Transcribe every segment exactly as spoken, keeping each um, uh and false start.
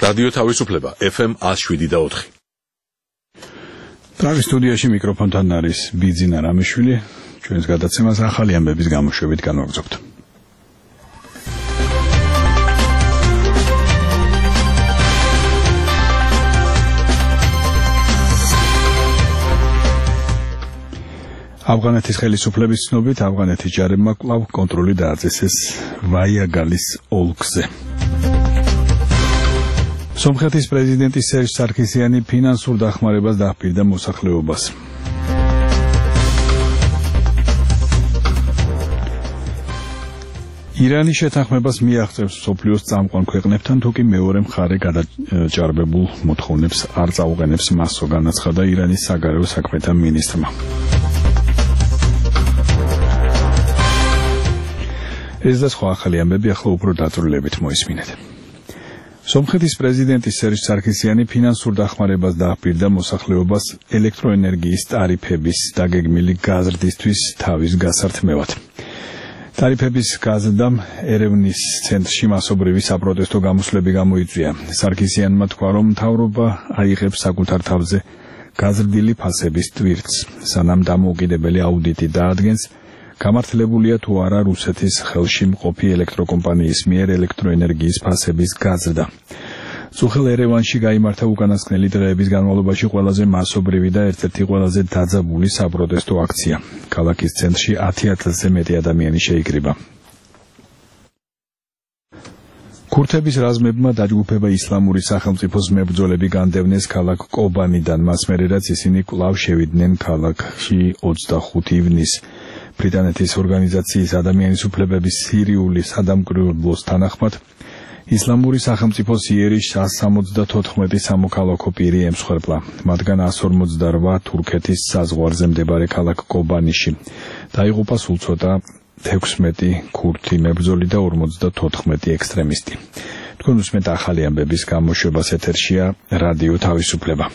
რადიო თავისუფლება ეფ ემ one oh seven და four. Travis სტუდიაში მიკროფონთან არის ბიძინა რამიშვილი. ჩვენს გადაცემას ახალი ამბების გამოშვებით განვაგრძობთ. ავღანეთის ხელისუფლების ცნობით ავღანეთის ჯარებმა კვლავ კონტროლი დააწესეს ვაიაგალის ოლქზე. სომხეთის პრეზიდენტი სერჟ სარქისიანი ფინანსურ დახმარებას დაჰპირდა მოსახლეობას. ირანი შეთანხმებას მიაღწევს მსოფლიოს წამყვან ქვეყნებთან, თუკი მეორე მხარე გადაჭარბებულ მოთხოვნებს არ წაუყენებს მასო, განაცხადა ირანის საგარეო საქმეთა მინისტრმა. ეს და სხვა ახალი ამბები ახლა უფრო დაწვრილებით მოისმინეთ. სომხეთის პრეზიდენტი სერჟ სარქისიანი ფინანსურ დახმარებას დაჰპირდა მოსახლეობას ელექტროენერგიის ტარიფების დაგეგმილი გაზრდისთვის თავის გასართმევად. ტარიფების გაზრდამ ერევნის ცენტრში მასობრივი საპროტესტო გამოსვლები გამოიწვია. სარქისიანმა თქვა, რომ მთავრობა აიღებს საკუთარ თავზე გაზრდილი ფასების ტვირთს, სანამ დამოუკიდებელი აუდიტი დაადგენს, გამართლებულია თუ არა რუსეთის ხელში მყოფი ელექტროკომპანიის მიერ ელექტროენერგიის ფასების გაზრდა. წუხელ ერევანში გაიმართა უკანასკნელი დღეების განმავლობაში ყველაზე მასობრივი და ერთ-ერთი ყველაზე დაძაბული საპროტესტო აქცია. ქალაქის ცენტრში ათი ათასზე მეტი ადამიანი შეიკრიბა. ქურთების რაზმებმა დაჯგუფება ისლამური სახელმწიფოს მებრძოლები განდევნეს ქალაქ კობანიდან, მას მერე რაც ისინი კვლავ შევიდნენ ქალაქში ოცდახუთი ივნისს. ბრიტანეთის ორგანიზაციის ადამიანის უფლებების სირიული სადამკვირვებლოს თანახმად ისლამური სახელმწიფოს იერიშ one seventy-four სამოქალაქო პირი ემსხვერპლა, მათგან one forty-eight თურქეთის საზღვარზე მდებარე ქალაქ კობანიში. დაიღუპა სულ ცოტა თექვსმეტი ქურთი მებრძოლი და ორმოცდათოთხმეტი ექსტრემისტი. თქვენ უსმენთ ახალი ამბების გამოშვებას, ეთერშია რადიო თავისუფლება.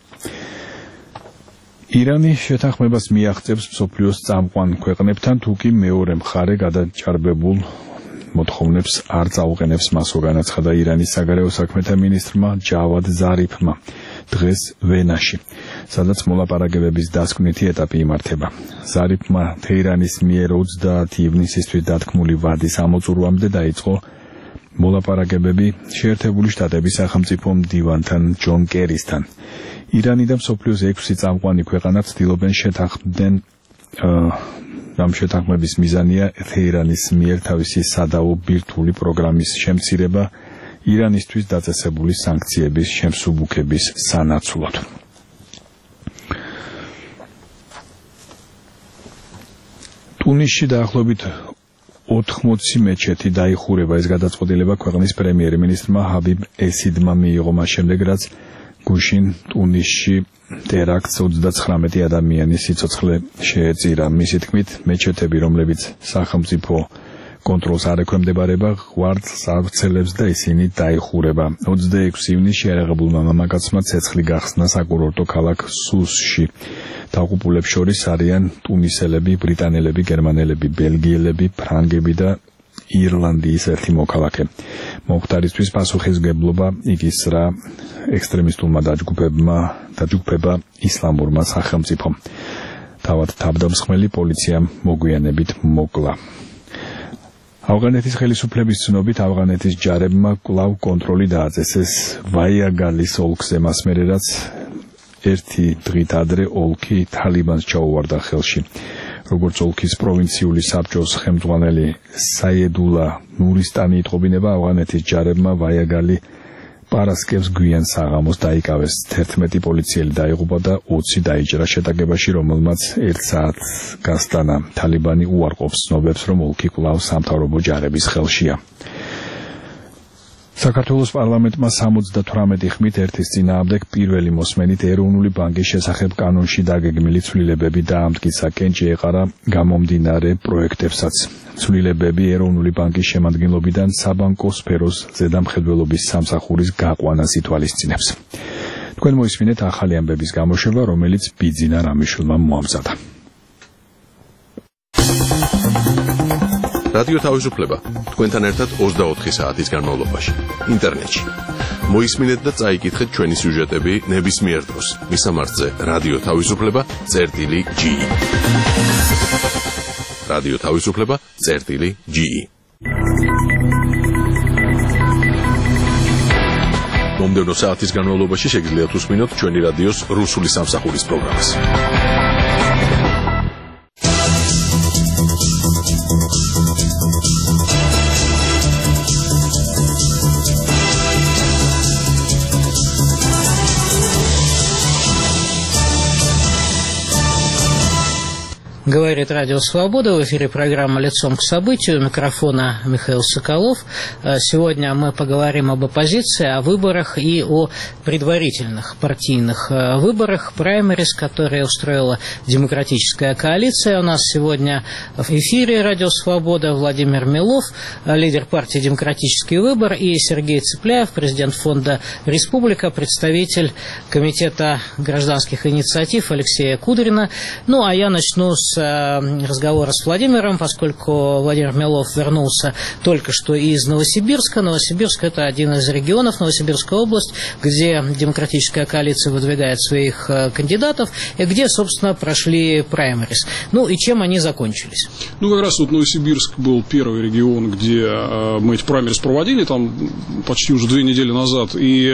ირანი შეთანხმებას მიაღწევს მსოფლიოს წამყვან ქვეყნებთან, თუკი მეორე მხარე გადაჭარბებულ მოთხოვნებს არ წაუყენებს მასო, განაცხადა ირანის საგარეო საქმეთა მინისტრმა ჯავად ზარიფმა დღეს ვენაში, სადაც მოლაპარაკებების დასკვნითი ეტაპი იმართება. ზარიფმა თეირანის მიერ ოცდაათი ივნისისთვის დათქმული ვადის ამოწურვამდე დაიწყო მოლაპარაკებები შეერთებული შტატების სახელმწიფო მდივანთან ჯონ კერისთან. ირანი და მსოფლიოს ექვსი წამყვანი ქვეყანა ცდილობენ შეთანხმდნენ ამ შეთანხმების მიზანია თეირანის მიერ თავისი სადაო ბირთვული პროგრამის შემცირება ირანისთვის დაწესებული სანქციების შემსუბუქების სანაცვლოდ. ტუნისში დაახლოებით ოთხმოცი მეჩეთი დაიხურება. ეს გადაწყვეტილება ქვეყნის პრემიერ-მინისტრმა ჰაბიბ ესიდმა მიიღო მას შემდეგ, რაც გუშინ ტუნისში ტერაქტს ოცდაცხრამეტი ადამიანის სიცოცხლე შეეწირა. მისი თქმით, მეჩეთები, რომლებიც სახელმწიფო კონტროლს არ ექვემდებარება, ღვაწლს ავრცელებს და ისინი დაიხურება. ოცდაექვსი ივნისში შეერაღებულმა მამაკაცმა ცეცხლი გახსნა საკურორტო ქალაქ სუსში. დაღუპულებს შორის არიან ტუნისელები, ბრიტანელები, გერმანელები, ბელგიელები, ფრანგები და ირლანდიის ერთი მოქალაქე. მომხდარისთვის პასუხისმგებლობა იგისრა ექსტრემისტულმა დაჯგუფებმა დაჯგუფება ისლამურმა სახელმწიფომ. თავად თავდამსხმელი პოლიციამ მოგვიანებით მოკლა. ავღანეთის ხელისუფლების ცნობით ავღანეთის ჯარებმა კვლავ კონტროლი დააწესეს ვაიაგალის ოლქზე, მას მერე რაც ერთი დღით ადრე ოლქი თალიბანს ჩაუვარდა ხელში. როგორც ოლქის პროვინციული საბჭოს ხელმძღვანელი საიედულა ნურისტანი იტყობინება, ავღანეთის ჯარებმა ვაიაგალი პარასკევს გვიან საღამოს დაიკავეს. თერთმეტი პოლიციელი დაიღუპა და ოცი დაიჭრა შეტაკებაში, რომელმაც ერთ საათს გასტანა. თალიბანი უარყოფს ცნობებს, რომ ოლქი კვლავ სამთავრობო ჯარების ხელშია. საქართველოს პარლამენტმა სამოცდათვრამეტი ხმით ერთის წინააღმდეგ პირველი მოსმენით ეროვნული ბანკის შესახებ კანონში დაგეგმილი ცვლილებები დაამტკიცა. კენჭი ეყარა გამომდინარე პროექტებსაც. ცვლილებები ეროვნული ბანკის შემადგენლობიდან საბანკო სფეროს ზედამხედველობის სამსახურის გაყვანას ითვალისწინებს. თქვენ მოისმინეთ ახალი ამბების გამოშვება, რომელიც ბიძინა რამიშვილმა მოამზადა. რადიო თავისუფლება თქვენთან ერთად ოცდაოთხი საათის განმავლობაში ინტერნეტში. მოისმინეთ და წაიკითხეთ ჩვენი სიუჟეტები ნებისმიერ დროს მისამართზე რადიო თავისუფლება წერტილი ჯი ი. რადიო თავისუფლება წერტილი ჯი ი. მომდევნო საათის განმავლობაში შეგიძლიათ უსმინოთ ჩვენი რადიოს რუსული სამსახურის პროგრამას. Говорит Радио Свобода, в эфире программа «Лицом к событию», у микрофона Михаил Соколов. Сегодня мы поговорим об оппозиции, о выборах и о предварительных партийных выборах, праймерис, которые устроила Демократическая коалиция. У нас сегодня в эфире Радио Свобода Владимир Милов, лидер партии «Демократический выбор», и Сергей Цыпляев, президент фонда «Республика», представитель Комитета гражданских инициатив Алексея Кудрина. Ну, а я начну с разговора с Владимиром, поскольку Владимир Милов вернулся только что из Новосибирска. Новосибирск – это один из регионов, Новосибирская область, где Демократическая коалиция выдвигает своих кандидатов, и где, собственно, прошли праймерис. Ну, и чем они закончились? Ну, как раз вот Новосибирск был первый регион, где мы эти праймерис проводили, там почти уже две недели назад, и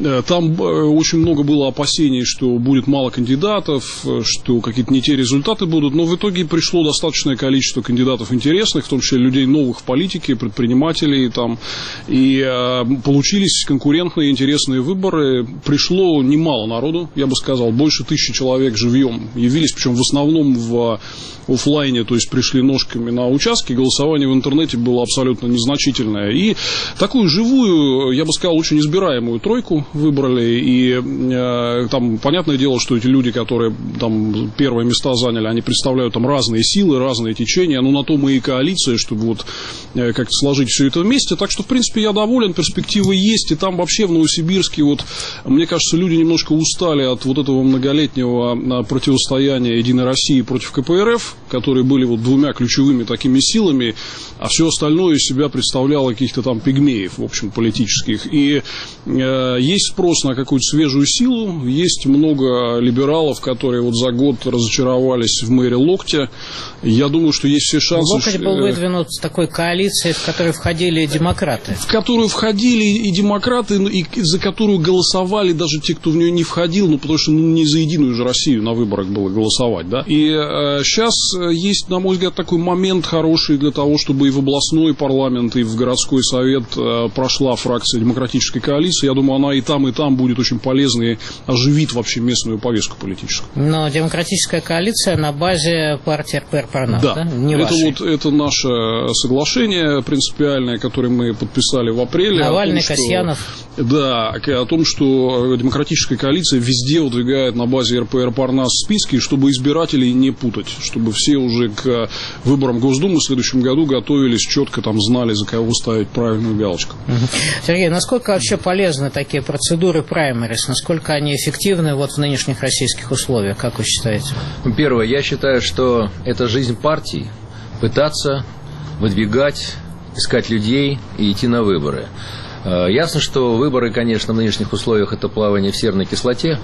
там очень много было опасений, что будет мало кандидатов, что какие-то не те результаты будут. Но в итоге пришло достаточное количество кандидатов интересных, в том числе людей новых в политике, предпринимателей там, и э, получились конкурентные интересные выборы. Пришло немало народу, я бы сказал, больше тысячи человек живьем явились, причем в основном в офлайне, то есть пришли ножками на участки, голосование в интернете было абсолютно незначительное. И такую живую, я бы сказал, очень избираемую тройку выбрали, и э, там понятное дело, что эти люди, которые там первые места заняли, они представляют там разные силы, разные течения, но на то мы и коалиция, чтобы вот э, как-то сложить все это вместе. Так что, в принципе, я доволен, перспективы есть, и там вообще в Новосибирске, вот, мне кажется, люди немножко устали от вот этого многолетнего противостояния Единой России против ка пэ эр эф, которые были вот двумя ключевыми такими силами, а все остальное из себя представляло каких-то там пигмеев, в общем, политических. И э, есть спрос на какую-то свежую силу, есть много либералов, которые вот за год разочаровались в мэре Локтя. Я думаю, что есть все шансы... Локоть был выдвинут с такой коалицией, в которую входили демократы. В которую входили и демократы, и за которую голосовали даже те, кто в нее не входил, ну, потому что ну, не за Единую же Россию на выборах было голосовать, да. И э, сейчас есть, на мой взгляд, такой момент хороший для того, чтобы и в областной парламент, и в городской совет э, прошла фракция Демократической коалиции. Я думаю, она и там, и там будет очень полезной и оживит вообще местную повестку политическую. Но Демократическая коалиция на базе партии эр пэ эр Парнас, да? Да, Не это, вашей. вот, это наше соглашение принципиальное, которое мы подписали в апреле. Навальный, том, Касьянов. Что, да, о том, что Демократическая коалиция везде выдвигает на базе эр пэ эр Парнас списки, чтобы избирателей не путать, чтобы все уже к выборам Госдумы в следующем году готовились, четко там знали, за кого ставить правильную галочку. Сергей, насколько вообще полезны такие процедуры праймерис? Насколько они эффективны вот в нынешних российских условиях, как вы считаете? Первое, я считаю, что это жизнь партий, пытаться выдвигать, искать людей и идти на выборы. Ясно, что выборы, конечно, в нынешних условиях это плавание в серной кислоте.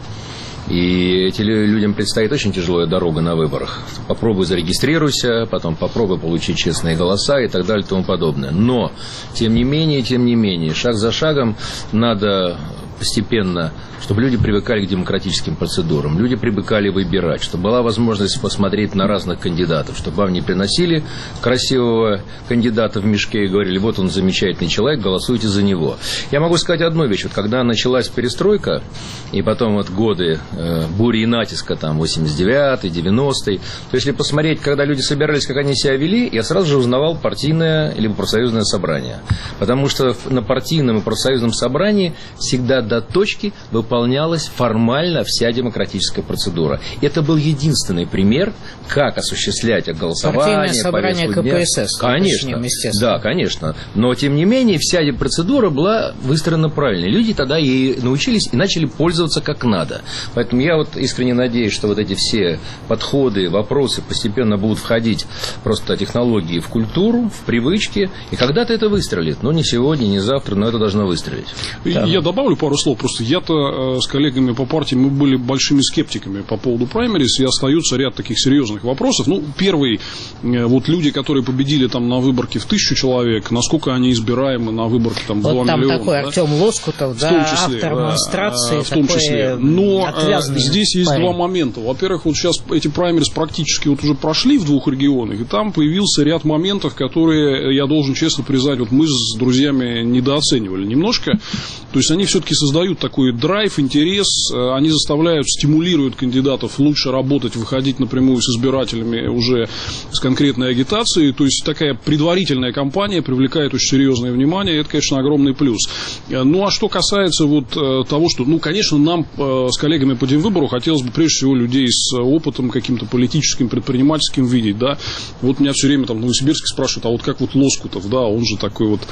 И этим людям предстоит очень тяжелая дорога на выборах. Попробуй зарегистрируйся, потом попробуй получить честные голоса и так далее и тому подобное. Но, тем не менее, тем не менее, шаг за шагом надо постепенно, чтобы люди привыкали к демократическим процедурам, люди привыкали выбирать, чтобы была возможность посмотреть на разных кандидатов, чтобы вам не приносили красивого кандидата в мешке и говорили, вот он замечательный человек, голосуйте за него. Я могу сказать одну вещь, вот когда началась перестройка, и потом вот годы э, бури и натиска, там, восемьдесят девятый, девяностый, то если посмотреть, когда люди собирались, как они себя вели, я сразу же узнавал партийное либо профсоюзное собрание, потому что на партийном и профсоюзном собрании всегда до точки выполнялась формально вся демократическая процедура. Это был единственный пример, как осуществлять голосование. Партийное собрание ка пэ эс эс. Конечно, да, конечно. Но, тем не менее, вся процедура была выстроена правильно. Люди тогда ей научились и начали пользоваться как надо. Поэтому я вот искренне надеюсь, что вот эти все подходы, вопросы постепенно будут входить просто технологии в культуру, в привычки, и когда-то это выстрелит. Ну, не сегодня, не завтра, но это должно выстрелить. Я да. добавлю пару слов. Просто я-то с коллегами по партии, мы были большими скептиками по поводу праймерис, и остается ряд таких серьезных вопросов. Ну, первый, вот люди, которые победили там на выборке в тысячу человек, насколько они избираемы на выборке там, в вот два там миллиона. Такой да? Артем Лоскутов, да, числе, автор монстрации, в том числе. Но здесь есть парень. два момента. Во-первых, вот сейчас эти праймерис практически вот уже прошли в двух регионах, и там появился ряд моментов, которые, я должен честно признать, вот мы с друзьями недооценивали немножко. То есть они все-таки создают такой драйв, интерес, они заставляют, стимулируют кандидатов лучше работать, выходить напрямую с избирателями уже с конкретной агитацией. То есть такая предварительная кампания привлекает очень серьезное внимание, и это, конечно, огромный плюс. Ну, а что касается вот того, что, ну, конечно, нам с коллегами по Демвыбору хотелось бы прежде всего людей с опытом каким-то политическим, предпринимательским видеть, да. Вот меня все время там в Новосибирске спрашивают, а вот как вот Лоскутов, да, он же такой вот,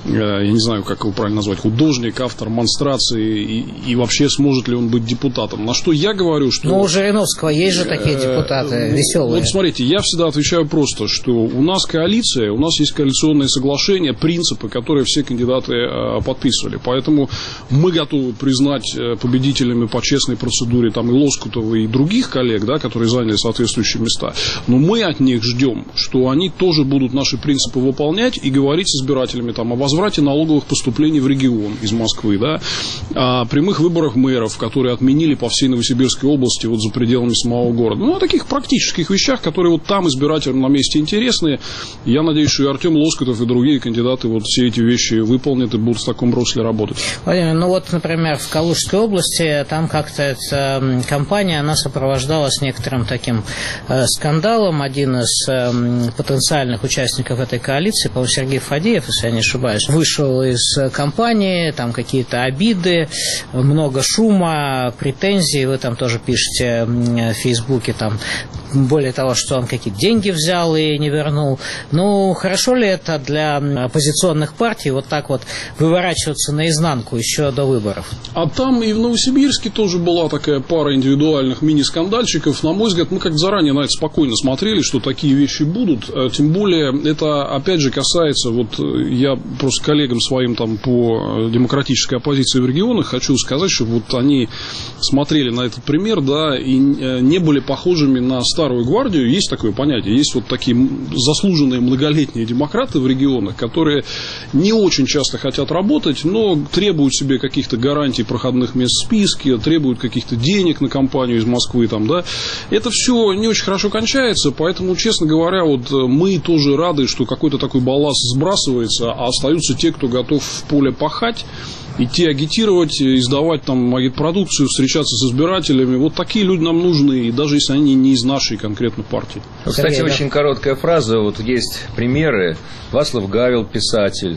я не знаю, как его правильно назвать, художник, автор монстрации, и, и вообще сможет ли он быть депутатом. На что я говорю, что... Ну, у Жириновского есть же такие депутаты веселые. Вот смотрите, я всегда отвечаю просто, что у нас коалиция, у нас есть коалиционное соглашение, принципы, которые все кандидаты подписывали. Поэтому мы готовы признать победителями по честной процедуре там и Лоскутова, и других коллег, да, которые заняли соответствующие места. Но мы от них ждем, что они тоже будут наши принципы выполнять и говорить с избирателями там, о возврате налоговых поступлений в регион из Москвы, да, о прямых выборах мэров, которые отменили по всей Новосибирской области вот за пределами самого города. Ну, о таких практических вещах, которые вот там избирателям на месте интересны. Я надеюсь, что и Артем Лоскутов, и другие кандидаты вот все эти вещи выполнят и будут в таком русле работать. Владимир, ну вот, например, в Калужской области там как-то эта кампания, она сопровождалась некоторым таким э, скандалом. Один из э, потенциальных участников этой коалиции, по-моему, Сергей Фадеев, если я не ошибаюсь, вышел из кампании, там какие-то обиды, много шума, претензий. Вы там тоже пишете в Фейсбуке, там, более того, что он какие-то деньги взял и не вернул. Ну, хорошо ли это для оппозиционных партий вот так вот выворачиваться наизнанку еще до выборов? А там и в Новосибирске тоже была такая пара индивидуальных мини-скандальчиков. На мой взгляд, мы как-то заранее на это спокойно смотрели, что такие вещи будут. Тем более, это опять же касается, вот я просто коллегам своим там по демократической оппозиции в регионах хочу сказать, что вот они смотрели на этот пример, да, и не были похожими на старую гвардию. Есть такое понятие, есть вот такие заслуженные многолетние демократы в регионах, которые не очень часто хотят работать, но требуют себе каких-то гарантий проходных мест в списке, требуют каких-то денег на кампанию из Москвы, там, да. Это все не очень хорошо кончается, поэтому, честно говоря, вот мы тоже рады, что какой-то такой балласт сбрасывается, а остаются те, кто готов в поле пахать, идти агитировать, издавать там агитпродукцию, встречаться с избирателями. Вот такие люди нам нужны, и даже если они не из нашей конкретно партии. Кстати, Сергей, очень да? короткая фраза. Вот есть примеры. Вацлав Гавел, писатель,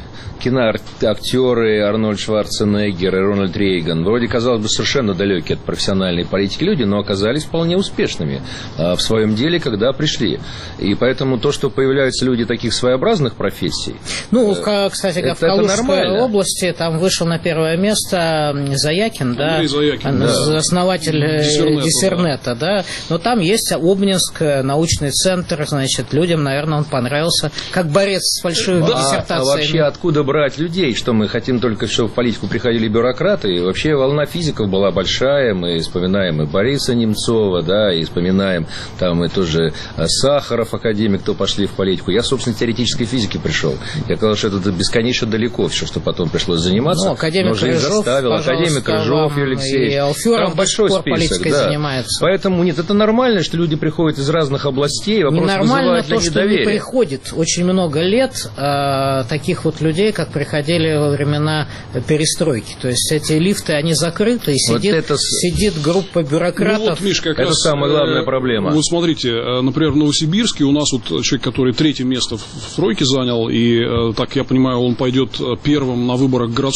киноактеры Арнольд Шварценеггер и Рональд Рейган. Вроде, казалось бы, совершенно далекие от профессиональной политики люди, но оказались вполне успешными в своем деле, когда пришли. И поэтому то, что появляются люди таких своеобразных профессий... Ну, кстати, это, в Калужской области там вышел на первое место Заякин, да, Заякин, да, основатель Диссернета, Диссернета, да. да. Но там есть Обнинск, научный центр, значит, людям, наверное, он понравился, как борец с фальшивой а, диссертацией. А вообще откуда брать людей, что мы хотим только, чтобы в политику приходили бюрократы? И вообще волна физиков была большая, мы вспоминаем и Бориса Немцова, да, и вспоминаем там и тоже Сахаров, академик, кто пошли в политику. Я, собственно, с теоретической физики пришел. Я сказал, что это бесконечно далеко все, что потом пришлось заниматься. Ну, академик Рыжов, заставил, академик Рыжов, Юрий Алексеевич. И Алферов там большой список, да. занимается. Поэтому нет, это нормально, что люди приходят из разных областей. Вопрос ненормально вызывает то, что недоверие. не приходит очень много лет э, таких вот людей, как приходили во времена перестройки. То есть эти лифты, они закрыты, и сидит, вот это... сидит группа бюрократов. Ну, вот, Миш, как это раз, самая главная проблема. Вот смотрите, например, в Новосибирске у нас вот человек, который третье место в тройке занял, и, так я понимаю, он пойдет первым на выборах городского совета.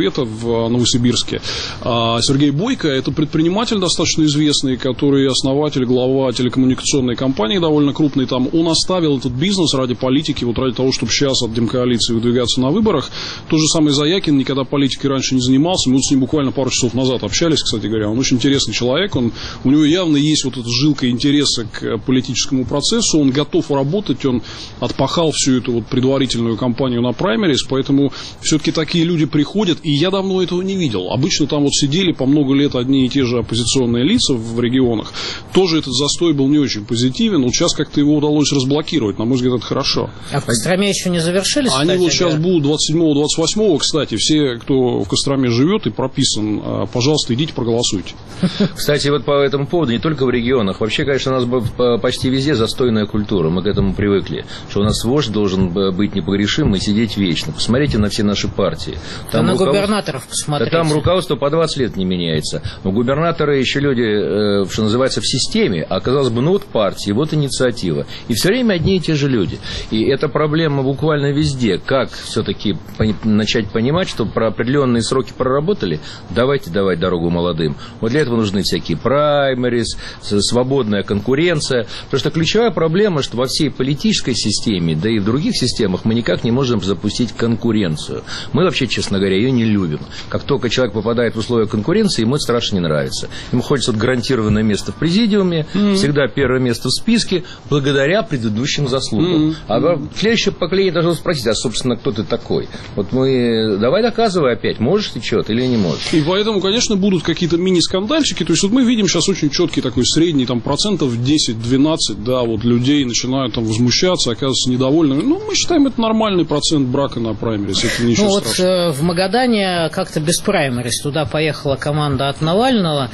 Совета в Новосибирске. А Сергей Бойко – это предприниматель достаточно известный, который основатель, глава телекоммуникационной компании довольно крупной там. Он оставил этот бизнес ради политики, вот ради того, чтобы сейчас от демкоалиции выдвигаться на выборах. Тот же самый Заякин никогда политикой раньше не занимался. Мы вот с ним буквально пару часов назад общались, кстати говоря. Он очень интересный человек. Он, у него явно есть вот эта жилка интереса к политическому процессу. Он готов работать, он отпахал всю эту вот предварительную кампанию на праймерис, поэтому все-таки такие люди приходят, и я давно этого не видел. Обычно там вот сидели по много лет одни и те же оппозиционные лица в регионах. Тоже этот застой был не очень позитивен. Вот сейчас как-то его удалось разблокировать. На мой взгляд, это хорошо. А в Костроме еще не завершились? Они вот сейчас будут двадцать седьмого двадцать восьмого, кстати, все, кто в Костроме живет и прописан, пожалуйста, идите проголосуйте. Кстати, вот по этому поводу, не только в регионах, вообще, конечно, у нас почти везде застойная культура, мы к этому привыкли, что у нас вождь должен быть непогрешим и сидеть вечно. Посмотрите на все наши партии. Там на руководство... губернаторов посмотрите. Да, там руководство по двадцать лет не меняется. Но губернаторы еще люди, что называется, в системе, а казалось бы, ну вот партии, вот инициатива. И все время одни и те же люди. И эта проблема буквально везде. Как все-таки начать понимать, что про определенные сроки проработали, давайте давать дорогу молодым. Вот для этого нужны всякие праймерис, свободная конкуренция. Потому что ключевая проблема, что во всей политической системе, да и в других системах мы никак не можем запустить конкуренцию. Мы вообще, честно говоря, ее не любим. Как только человек попадает в условия конкуренции, ему это страшно не нравится. Ему хочется вот гарантированное место в президиуме, mm-hmm. всегда первое место в списке, благодаря предыдущим заслугам. Mm-hmm. А следующее поколение должно спросить, а, собственно, кто ты такой? Вот мы... Давай доказывай опять, можешь ты что-то или не можешь. И поэтому, конечно, будут какие-то мини-скандальчики. То есть, вот мы видим сейчас очень четкий такой средний, там, процентов десять-двенадцать, да, вот людей начинают там возмущаться, оказываются недовольными. Ну, мы считаем, это нормальный процент брака на праймерис. Это ничего ну, страшного. Вот э, в Магадане как-то без праймерис. Туда поехала команда от Навального.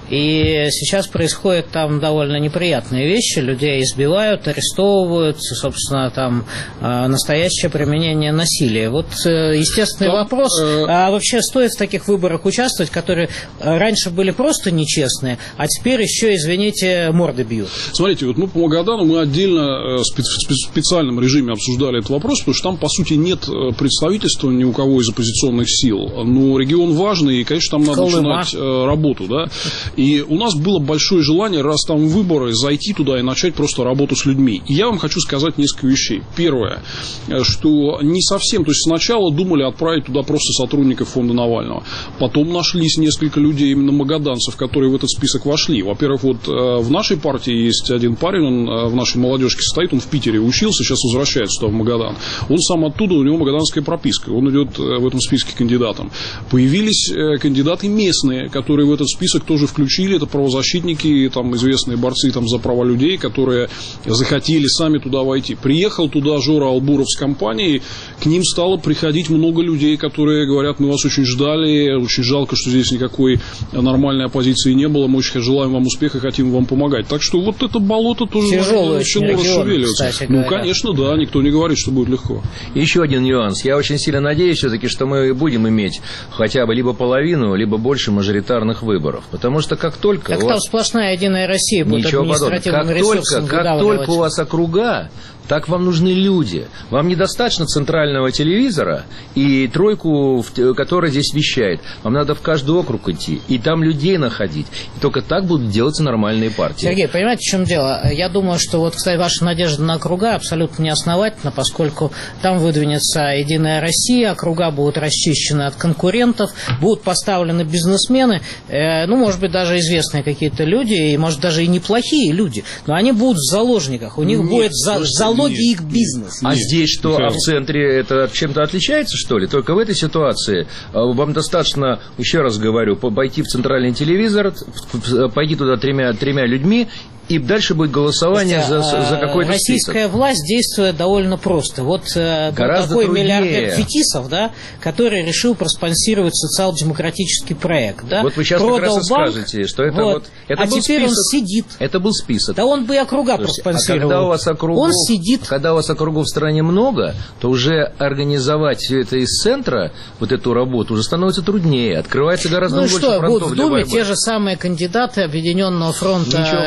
И сейчас происходят там довольно неприятные вещи. Людей избивают, арестовывают, собственно, там э, настоящее применение насилия. Вот э, естественный там, вопрос, э... а вообще стоит в таких выборах участвовать, которые раньше были просто нечестные, а теперь еще, извините, морды бьют? Смотрите, вот мы по Магадану, мы отдельно в специальном режиме обсуждали этот вопрос, потому что там, по сути, нет представительства ни у кого из оппозиционных сил. Но регион важный, и, конечно, там надо Колыма. начинать работу, да. И у нас было большое желание, раз там выборы, зайти туда и начать просто работу с людьми. И я вам хочу сказать несколько вещей. Первое, что не совсем, то есть сначала думали отправить туда просто сотрудников фонда Навального. Потом нашлись несколько людей, именно магаданцев, которые в этот список вошли. Во-первых, вот в нашей партии есть один парень, он в нашей молодежке состоит, он в Питере учился, сейчас возвращается туда в Магадан. Он сам оттуда, у него магаданская прописка, он идет в этом списке кандидатом. Появились кандидаты местные, которые в этот список тоже включили. Это правозащитники, там, известные борцы там, за права людей, которые захотели сами туда войти. Приехал туда Жора Албуров с компанией, к ним стало приходить много людей, которые говорят, мы вас очень ждали, очень жалко, что здесь никакой нормальной оппозиции не было, мы очень желаем вам успеха, хотим вам помогать. Так что вот это болото тоже тяжелое начало расшевеливаться. Ну, конечно, да, никто не говорит, что будет легко. Еще один нюанс. Я очень сильно надеюсь все-таки, что мы будем иметь хотя бы либо половину, либо больше мажоритарных выборов. Потому что как только... Так там вас... сплошная Единая Россия будет административным ресурсом выдавливать. Как только у вас округа, так вам нужны люди. Вам недостаточно центрального телевизора и тройку, которая здесь вещает. Вам надо в каждый округ идти и там людей находить. И только так будут делаться нормальные партии. Сергей, понимаете, в чем дело? Я думаю, что вот, кстати, ваша надежда на округа абсолютно неосновательна, поскольку там выдвинется Единая Россия, округа будут расчищены от конкурентов, будут поставлены бизнесмены, э, ну, может быть, даже известные какие-то люди, и, может, даже и неплохие люди, но они будут в заложниках, у них Нет, будет за, залоги их бизнеса. А Нет, здесь что, Михаил. А в центре это чем-то отличается, что ли? Только в этой ситуации вам достаточно, еще раз говорю, пойти в центральный телевизор, пойти туда тремя, тремя людьми, и дальше будет голосование Слушайте, за, за какой-то российская список. власть действует довольно просто. Вот Гораздо такой труднее. Миллиардер Фетисов, да, который решил проспонсировать социал-демократический проект. Да, вот вы сейчас продал как раз и банк, скажете, что это вот, вот... Это а был теперь список, он сидит. Это был список. Да он бы и округа Слушайте, проспонсировал. А когда у вас округов, он сидит. Когда у вас округов в стране много, то уже организовать все это из центра, вот эту работу, уже становится труднее. Открывается гораздо ну больше что, фронтов будут в для Думе борьбы. те же самые кандидаты Объединенного фронта имени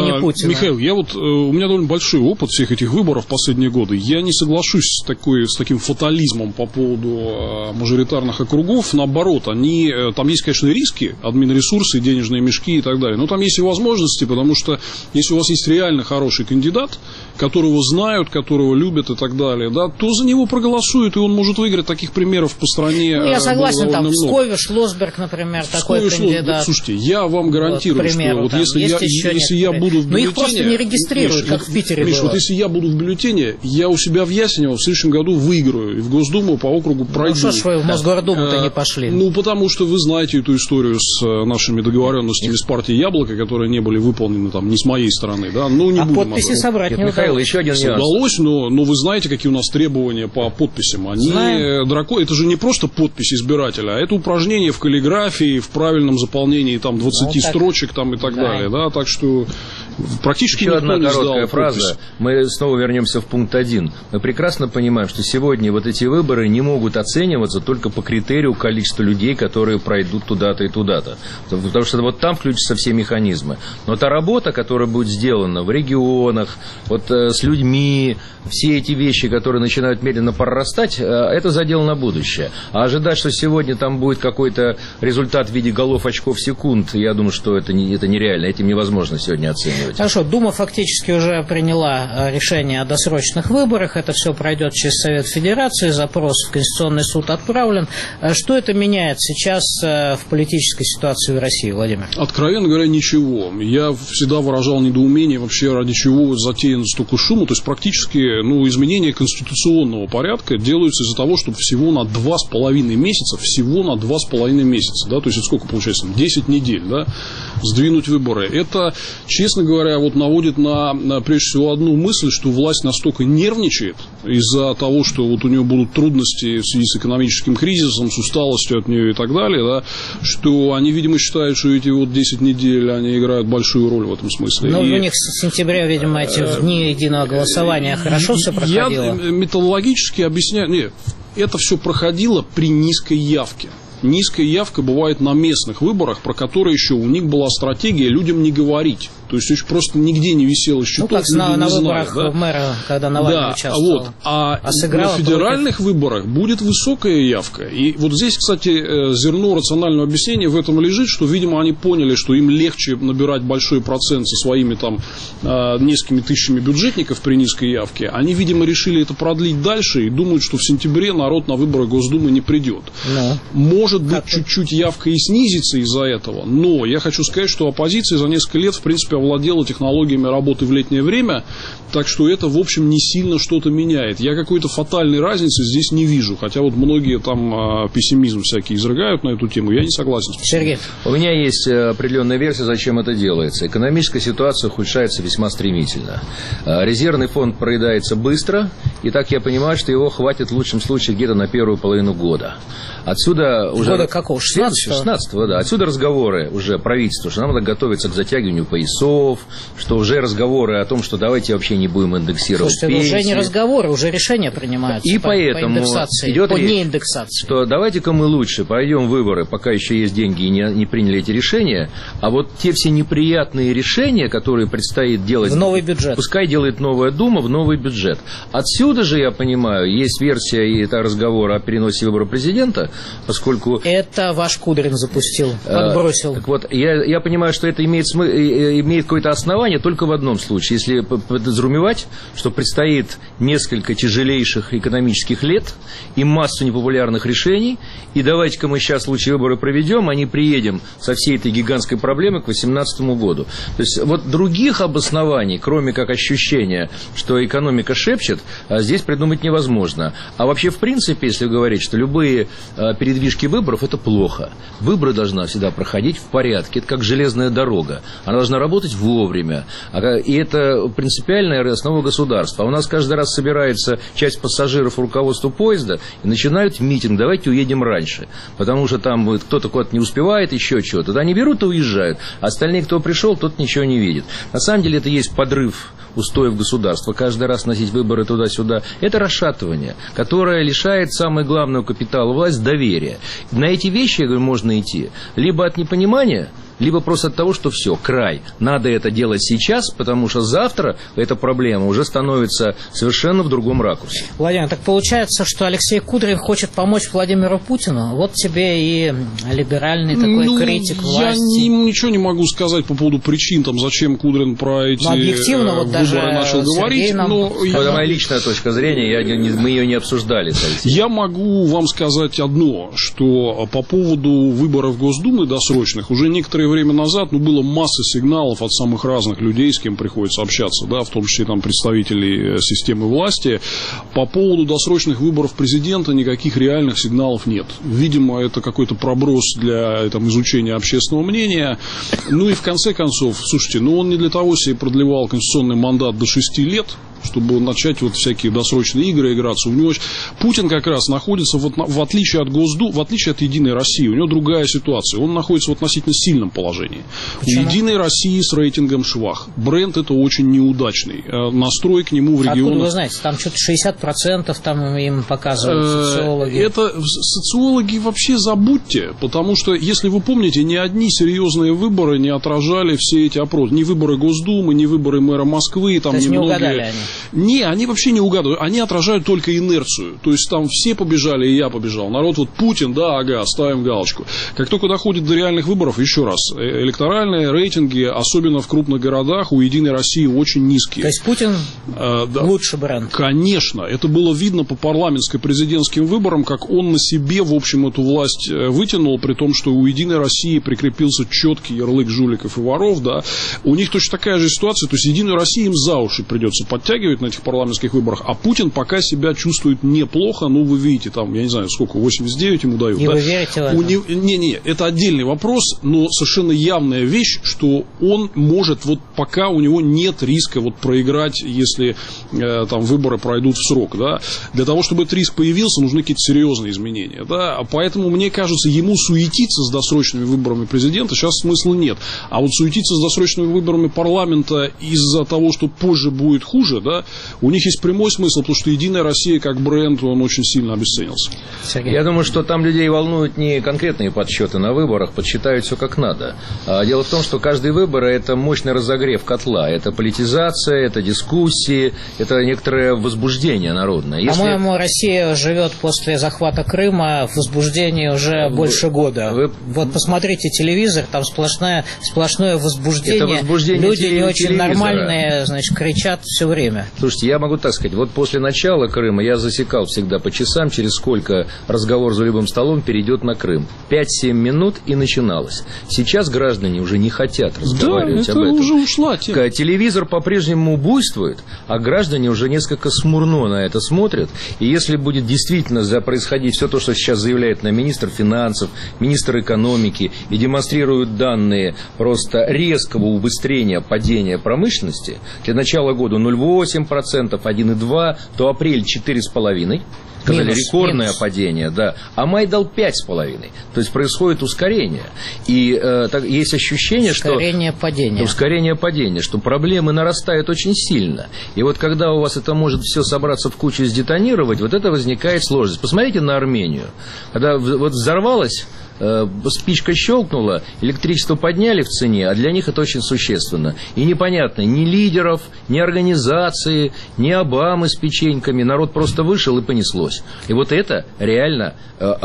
имени Путина. Михаил, я вот, у меня довольно большой опыт всех этих выборов в последние годы. Я не соглашусь с, такой, с таким фатализмом по поводу мажоритарных округов. Наоборот, они, там есть, конечно, риски, админресурсы, денежные мешки и так далее. Но там есть и возможности, потому что если у вас есть реально хороший кандидат, которого знают, которого любят и так далее, да, то за него проголосуют, и он может выиграть. Таких примеров по стране. Ну, я согласен, там Сковиш, Лосберг, например, такой Сковиш, кандидат. Слушайте, я вам гарантирую, вот, примеру, что вот если, я, если я буду в бюллетене... Но их просто не регистрируют, Миш, как вот, в Питере Миш, было. вот если я буду в бюллетене, я у себя в Ясенево в следующем году выиграю, и в Госдуму по округу пройду. Ну что ж вы в Мосгордуму-то не пошли? Ну, потому что вы знаете эту историю с нашими договоренностями с партией «Яблоко», которые не были выполнены там не с моей стороны, да, ну не а будем подписи об... собрать Нет, не Михаил, удалось. еще один нюанс. Удалось, но, но вы знаете, какие у нас требования по подписям. Они драко... Это же не просто подпись избирателя, а это упражнение в каллиграфии, в правильном заполнении там двадцати ну, так... строчек там, и так да. далее. Да? Так что практически еще никто одна не короткая сдал фраза. подпись. Мы снова вернемся в пункт один. Мы прекрасно понимаем, что сегодня вот эти выборы не могут оцениваться только по критерию количества людей, которые пройдут туда-то и туда-то. Потому что вот там включатся все механизмы. Но та работа, которая будет сделана в регионах, вот э, с людьми, все эти вещи, которые начинают медленно прорастать, э, это задел на будущее. А ожидать, что сегодня там будет какой-то результат в виде голов, очков, секунд, я думаю, что это, не, это нереально. Этим невозможно сегодня оценивать. Хорошо, Дума фактически уже приняла решение о досрочных выборах. Это все пройдет через Совет Федерации. Запрос в Конституционный суд отправлен. Что это меняет сейчас в политической ситуации в России, Владимир? Откровенно говоря, ничего. Я всегда выражал недоумение вообще, ради чего затеяно столько шума. То есть практически ну, изменения конституционного порядка делаются из-за того, чтобы всего на два с половиной месяца, всего на два с половиной месяца, да, то есть это сколько получается, десять недель, да, сдвинуть выборы. Это, честно говоря, вот наводит на, на прежде всего одну мысль, что власть настолько нервничает из-за того, что вот у нее будут трудности в связи с экономическим кризисом, с усталостью от нее и так далее, да, что они, видимо, считают, что эти вот десять недель, они играют большую роль в этом смысле. Ну, и... у них с сентября, видимо, эти дни единого голосования хорошо все проходило. Я методологически объясняю, нет, это все проходило при низкой явке. Низкая явка бывает на местных выборах, про которые еще у них была стратегия людям не говорить. То есть еще просто нигде не висело счетов. Ну, как на, на выборах знают, да? мэра, когда Навальный да, участвовал. Вот, а, а сыграл на федеральных против... выборах будет высокая явка. И вот здесь, кстати, зерно рационального объяснения в этом лежит, что, видимо, они поняли, что им легче набирать большой процент со своими там несколькими тысячами бюджетников при низкой явке. Они, видимо, решили это продлить дальше и думают, что в сентябре народ на выборы Госдумы не придет. Ну, Может быть, чуть-чуть явка и снизится из-за этого, но я хочу сказать, что оппозиция за несколько лет, в принципе, овладела технологиями работы в летнее время, так что это, в общем, не сильно что-то меняет. Я какой-то фатальной разницы здесь не вижу, хотя вот многие там пессимизм всякий изрыгают на эту тему, я не согласен. Сергей. У меня есть определенная версия, зачем это делается. Экономическая ситуация ухудшается весьма стремительно. Резервный фонд проедается быстро, и так я понимаю, что его хватит в лучшем случае где-то на первую половину года. Отсюда уже... Года какого? шестнадцатого? шестнадцатого, да. Отсюда разговоры уже правительства, что нам надо готовиться к затягиванию поясов, что уже разговоры о том, что давайте вообще не будем индексировать Слушайте, пенсии. уже не разговоры, уже решения принимаются и по, поэтому по индексации, идет по речь, неиндексации. Что давайте-ка мы лучше пройдем выборы, пока еще есть деньги и не, не приняли эти решения, а вот те все неприятные решения, которые предстоит делать... В новый бюджет. Пускай делает новая Дума в новый бюджет. Отсюда же, я понимаю, есть версия и это разговор о переносе выбора президента, поскольку... Это ваш Кудрин запустил, подбросил. Так вот, я, я понимаю, что это имеет, смы... имеет какое-то основание только в одном случае. Если подразумевать, что предстоит несколько тяжелейших экономических лет и массу непопулярных решений, и давайте-ка мы сейчас лучше выборы проведем, а не приедем со всей этой гигантской проблемой к две тысячи восемнадцатому году. То есть вот других обоснований, кроме как ощущения, что экономика шепчет, здесь придумать невозможно. А вообще, в принципе, если говорить, что любые передвижки выборов – это плохо. Выборы должна всегда проходить в порядке. Это как железная дорога. Она должна работать вовремя. И это принципиальная основа государства. А у нас каждый раз собирается часть пассажиров руководства поезда и начинают митинг. Давайте уедем раньше. Потому что там кто-то куда-то не успевает, еще чего-то. Тогда они берут и уезжают. А остальные, кто пришел, тот ничего не видит. На самом деле это есть подрыв устоев государства. Каждый раз носить выборы туда-сюда. Это расшатывание, которое лишает самого главного капитала власть доверия. На эти вещи, я говорю, можно идти либо от непонимания либо просто от того, что все, край, надо это делать сейчас, потому что завтра эта проблема уже становится совершенно в другом ракурсе. Владимир, так получается, что Алексей Кудрин хочет помочь Владимиру Путину? Вот тебе и либеральный такой ну, критик власти. Я не, ничего не могу сказать по поводу причин, там, зачем Кудрин про эти объективно, вот выборы начал говорить. Нам... Но это я... моя личная точка зрения, я, не, мы ее не обсуждали. Я могу вам сказать одно, что по поводу выборов Госдумы досрочных уже некоторое время назад ну, было масса сигналов от самых разных людей, с кем приходится общаться, да, в том числе там, представителей системы власти. По поводу досрочных выборов президента никаких реальных сигналов нет. Видимо, это какой-то проброс для там, изучения общественного мнения. Ну и в конце концов, слушайте, ну он не для того себе продлевал конституционный мандат до шести лет, чтобы начать вот всякие досрочные игры играться. У него Путин как раз находится, вот, в отличие от Госдумы, в отличие от Единой России, у него другая ситуация. Он находится в относительно сильном положении. Почему? У Единой России с рейтингом швах. Бренд это очень неудачный. Настрой к нему в регионах... Откуда вы знаете? Там что-то шестьдесят процентов там им показывают социологи. Это социологи вообще забудьте, потому что, если вы помните, ни одни серьезные выборы не отражали все эти опросы. Ни выборы Госдумы, ни выборы мэра Москвы. Там То есть немногие... не угадали они? Не, они вообще не угадывают, они отражают только инерцию. То есть там все побежали, и я побежал. Народ, вот Путин, да, ага, ставим галочку. Как только доходит до реальных выборов, еще раз, электоральные рейтинги, особенно в крупных городах, у Единой России очень низкие. То есть Путин а, да. лучше бренд? Конечно, это было видно по парламентско-президентским выборам, как он на себе, в общем, эту власть вытянул, при том, что у Единой России прикрепился четкий ярлык жуликов и воров, да. У них точно такая же ситуация, то есть Единую Россию им за уши придется подтягивать на этих парламентских выборах, а Путин пока себя чувствует неплохо, ну, вы видите, там, я не знаю, сколько, восемьдесят девять ему дают. И да? вы верите в это? Не-не, это отдельный вопрос, но совершенно явная вещь, что он может, вот пока у него нет риска вот проиграть, если э, там выборы пройдут в срок, да, для того, чтобы этот риск появился, нужны какие-то серьезные изменения, да, поэтому, мне кажется, ему суетиться с досрочными выборами президента сейчас смысла нет, а вот суетиться с досрочными выборами парламента из-за того, что позже будет хуже, да, у них есть прямой смысл, потому что Единая Россия как бренд, он очень сильно обесценился. Сергей. Я думаю, что там людей волнуют не конкретные подсчеты на выборах, подсчитают все как надо. А дело в том, что каждый выбор – это мощный разогрев котла, это политизация, это дискуссии, это некоторое возбуждение народное. Если... По-моему, Россия живет после захвата Крыма в возбуждении уже вы... больше года. Вы... Вот посмотрите телевизор, там сплошное, сплошное возбуждение. Это возбуждение. Люди не очень телевизора. Нормальные, значит, кричат все время. Слушайте, я могу так сказать, вот после начала Крыма я засекал всегда по часам, через сколько разговор за любым столом перейдет на Крым. пять-семь минут и начиналось. Сейчас граждане уже не хотят разговаривать да, об этом. Уже ушла тема. Телевизор по-прежнему буйствует, а граждане уже несколько смурно на это смотрят. И если будет действительно происходить все то, что сейчас заявляет нам министр финансов, министр экономики, и демонстрируют данные просто резкого убыстрения падения промышленности, для начала года ноль целых восемь десятых процента, один целых два десятых процента, то апрель четыре целых пять десятых процента. Сказали, минус, рекордное минус. падение, да. А май дал пять целых пять десятых процента. То есть происходит ускорение. И э, так, есть ощущение, ускорение что... Падения. Ускорение падения. Что проблемы нарастают очень сильно. И вот когда у вас это может все собраться в кучу и сдетонировать, вот это возникает сложность. Посмотрите на Армению. Когда вот взорвалось, спичка щелкнула, электричество подняли в цене, а для них это очень существенно. И непонятно ни лидеров, ни организации, ни Обамы с печеньками. Народ просто вышел и понеслось. И вот это реально,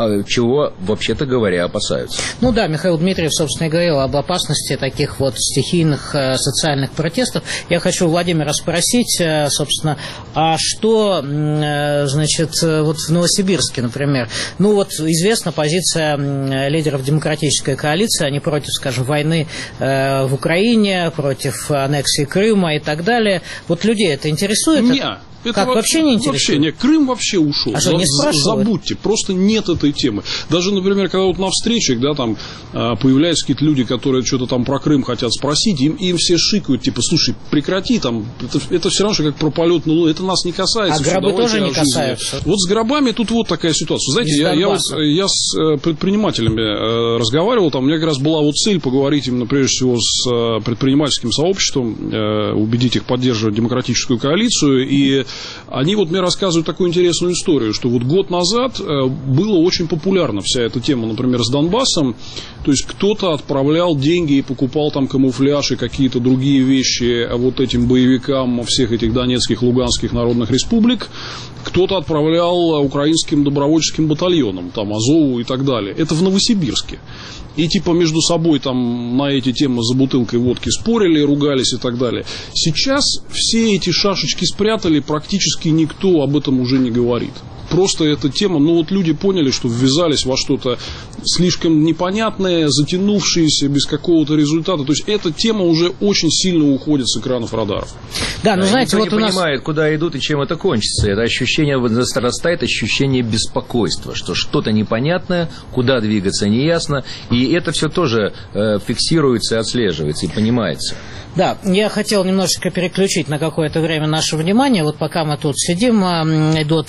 чего, вообще-то говоря, опасаются. Ну да, Михаил Дмитриев, собственно, и говорил об опасности таких вот стихийных социальных протестов. Я хочу Владимира спросить, собственно, а что, значит, вот в Новосибирске, например, ну вот известна позиция лидеров демократической коалиции, они против, скажем, войны э, в Украине, против аннексии Крыма и так далее. Вот людей это интересует? Нет. Это как, вообще, вообще не интересует? Вообще нет, Крым вообще ушел. А что, не спрашивают? Забудьте, просто нет этой темы. Даже, например, когда вот на встречах, да, там появляются какие-то люди, которые что-то там про Крым хотят спросить, им, им все шикают, типа, слушай, прекрати, там, это, это все равно, что как про полет на Луну, это нас не касается. А все, гробы тоже не касаются? Вот с гробами тут вот такая ситуация. Знаете, я, я, вот, я с предпринимателями разговаривал, там у меня как раз была вот цель поговорить именно, прежде всего, с предпринимательским сообществом, убедить их поддерживать демократическую коалицию, и они вот мне рассказывают такую интересную историю, что вот год назад было очень популярна вся эта тема, например, с Донбассом, то есть кто-то отправлял деньги и покупал там камуфляж и какие-то другие вещи вот этим боевикам всех этих донецких, луганских народных республик, кто-то отправлял украинским добровольческим батальонам, там Азову и так далее. Это в Новосибирске. И типа между собой там на эти темы за бутылкой водки спорили, ругались и так далее. Сейчас все эти шашечки спрятали, практически никто об этом уже не говорит. Просто эта тема, ну вот люди поняли, что ввязались во что-то слишком непонятное, затянувшееся, без какого-то результата. То есть эта тема уже очень сильно уходит с экранов радаров. Да, ну знаете, никто вот не у нас... понимает, куда идут и чем это кончится. Это ощущение нарастает, ощущение беспокойства, что что-то непонятное, куда двигаться неясно. И это все тоже э, фиксируется, отслеживается и понимается. Да, я хотел немножечко переключить на какое-то время наше внимание. Вот пока мы тут сидим, идут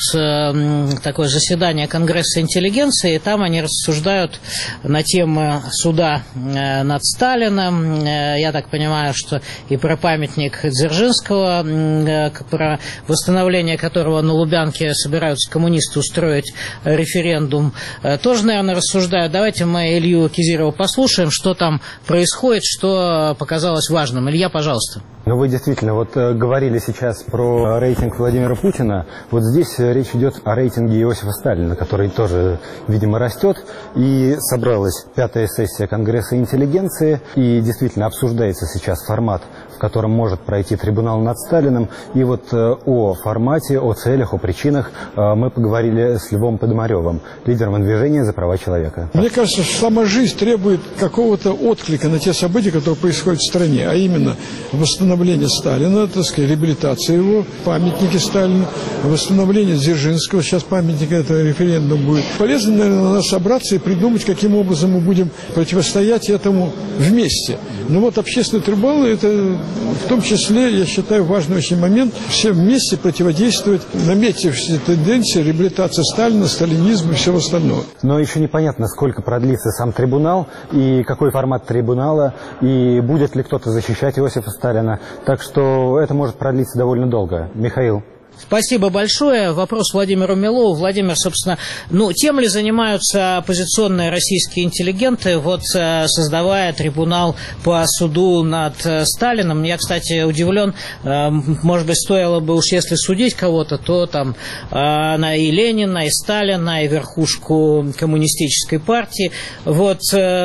такое заседание Конгресса интеллигенции, и там они рассуждают на тему суда над Сталиным. Я так понимаю, что и про памятник Дзержинского, про восстановление которого на Лубянке собираются коммунисты устроить референдум, тоже, наверное, рассуждают. Давайте мы Илью Кизирова послушаем, что там происходит, что показалось важным. Илья, пожалуйста. Ну, вы действительно вот говорили сейчас про рейтинг Владимира Путина. Вот здесь речь идет о рейтинге Иосифа Сталина, который тоже, видимо, растет. И собралась пятая сессия Конгресса интеллигенции. И действительно обсуждается сейчас формат, в котором может пройти трибунал над Сталиным. И вот о формате, о целях, о причинах мы поговорили с Львом Подмаревым, лидером движения за права человека. Мне кажется, что сама жизнь требует какого-то отклика на те события, которые происходят в стране, а именно восстановление Сталина, так сказать, реабилитация его, памятники Сталину, восстановление Дзержинского, сейчас памятник этого референдума будет. Полезно, наверное, надо собраться и придумать, каким образом мы будем противостоять этому вместе. Но вот общественный трибунал, это в том числе, я считаю, важный очень момент, все вместе противодействовать, наметив все тенденции, реабилитация Сталина, сталинизма и всего остального. Но еще непонятно, сколько продлится сам трибунал, и какой формат трибунала, и будет ли кто-то защищать Иосифа Сталина. Так что это может продлиться довольно долго. Михаил. Спасибо большое. Вопрос Владимиру Милову. Владимир, собственно, ну, тем ли занимаются оппозиционные российские интеллигенты, вот создавая трибунал по суду над Сталиным? Я, кстати, удивлен, может быть, стоило бы уж если судить кого-то, то там и Ленина, и Сталина, и верхушку коммунистической партии. Вот,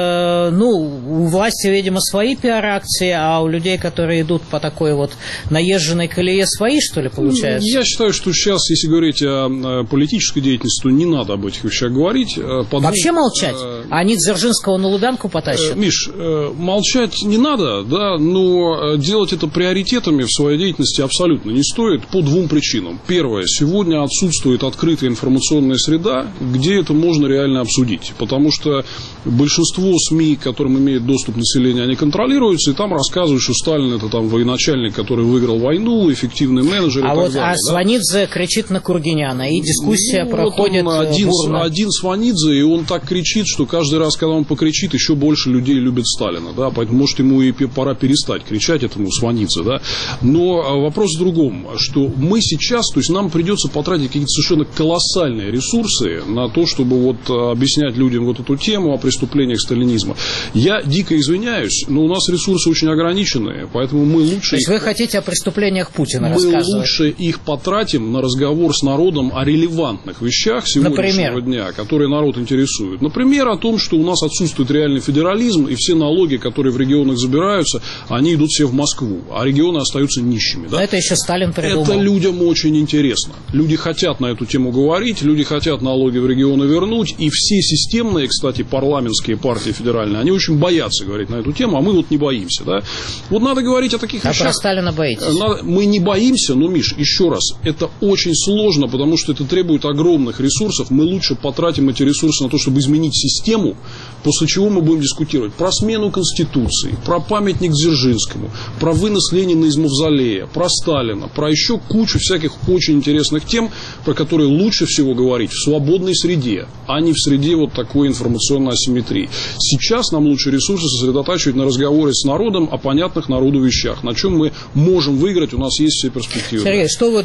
ну, у власти, видимо, свои пиар-акции, а у людей, которые идут по такой вот наезженной колее, свои, что ли, получается? Я считаю, что сейчас, если говорить о политической деятельности, то не надо об этих вещах говорить. Подумать, вообще молчать? А они Дзержинского на Лубянку потащат? Миш, молчать не надо, да, но делать это приоритетами в своей деятельности абсолютно не стоит по двум причинам. Первое, сегодня отсутствует открытая информационная среда, где это можно реально обсудить, потому что большинство СМИ, к которым имеет доступ население, они контролируются, и там рассказывают, что Сталин это там военачальник, который выиграл войну, эффективный менеджер и а так вот, далее. А Сванидзе кричит на Кургиняна, и дискуссия ну, проходит вот он один, бурно. Один Сванидзе, и он так кричит, что каждый раз, когда он покричит, еще больше людей любят Сталина, да, поэтому, может, ему и пора перестать кричать этому Сванидзе, да. Но вопрос в другом, что мы сейчас, то есть нам придется потратить какие-то совершенно колоссальные ресурсы на то, чтобы вот объяснять людям вот эту тему о преступлениях сталинизма. Я дико извиняюсь, но у нас ресурсы очень ограниченные, поэтому мы лучше... То есть их... вы хотите о преступлениях Путина мы рассказывать? Мы лучше их потратим на разговор с народом о релевантных вещах сегодняшнего Например? дня, которые народ интересует. Например, о том, что у нас отсутствует реальный федерализм, и все налоги, которые в регионах забираются, они идут все в Москву, а регионы остаются нищими. Да? Это еще Сталин придумал. Это людям очень интересно. Люди хотят на эту тему говорить, люди хотят налоги в регионы вернуть, и все системные, кстати, парламентские партии федеральные, они очень боятся говорить на эту тему, а мы вот не боимся. Да? Вот надо говорить о таких а вещах. А про Сталина боитесь? Надо... Мы не боимся, но, Миш, еще раз, это очень сложно, потому что это требует огромных ресурсов. Мы лучше потратим эти ресурсы на то, чтобы изменить систему, после чего мы будем дискутировать про смену Конституции, про памятник Дзержинскому, про вынос Ленина из мавзолея, про Сталина, про еще кучу всяких очень интересных тем, про которые лучше всего говорить в свободной среде, а не в среде вот такой информационной асимметрии. Сейчас нам лучше ресурсы сосредотачивать на разговоре с народом о понятных народу вещах, на чем мы можем выиграть, у нас есть все перспективы. Сергей, что вы думаете?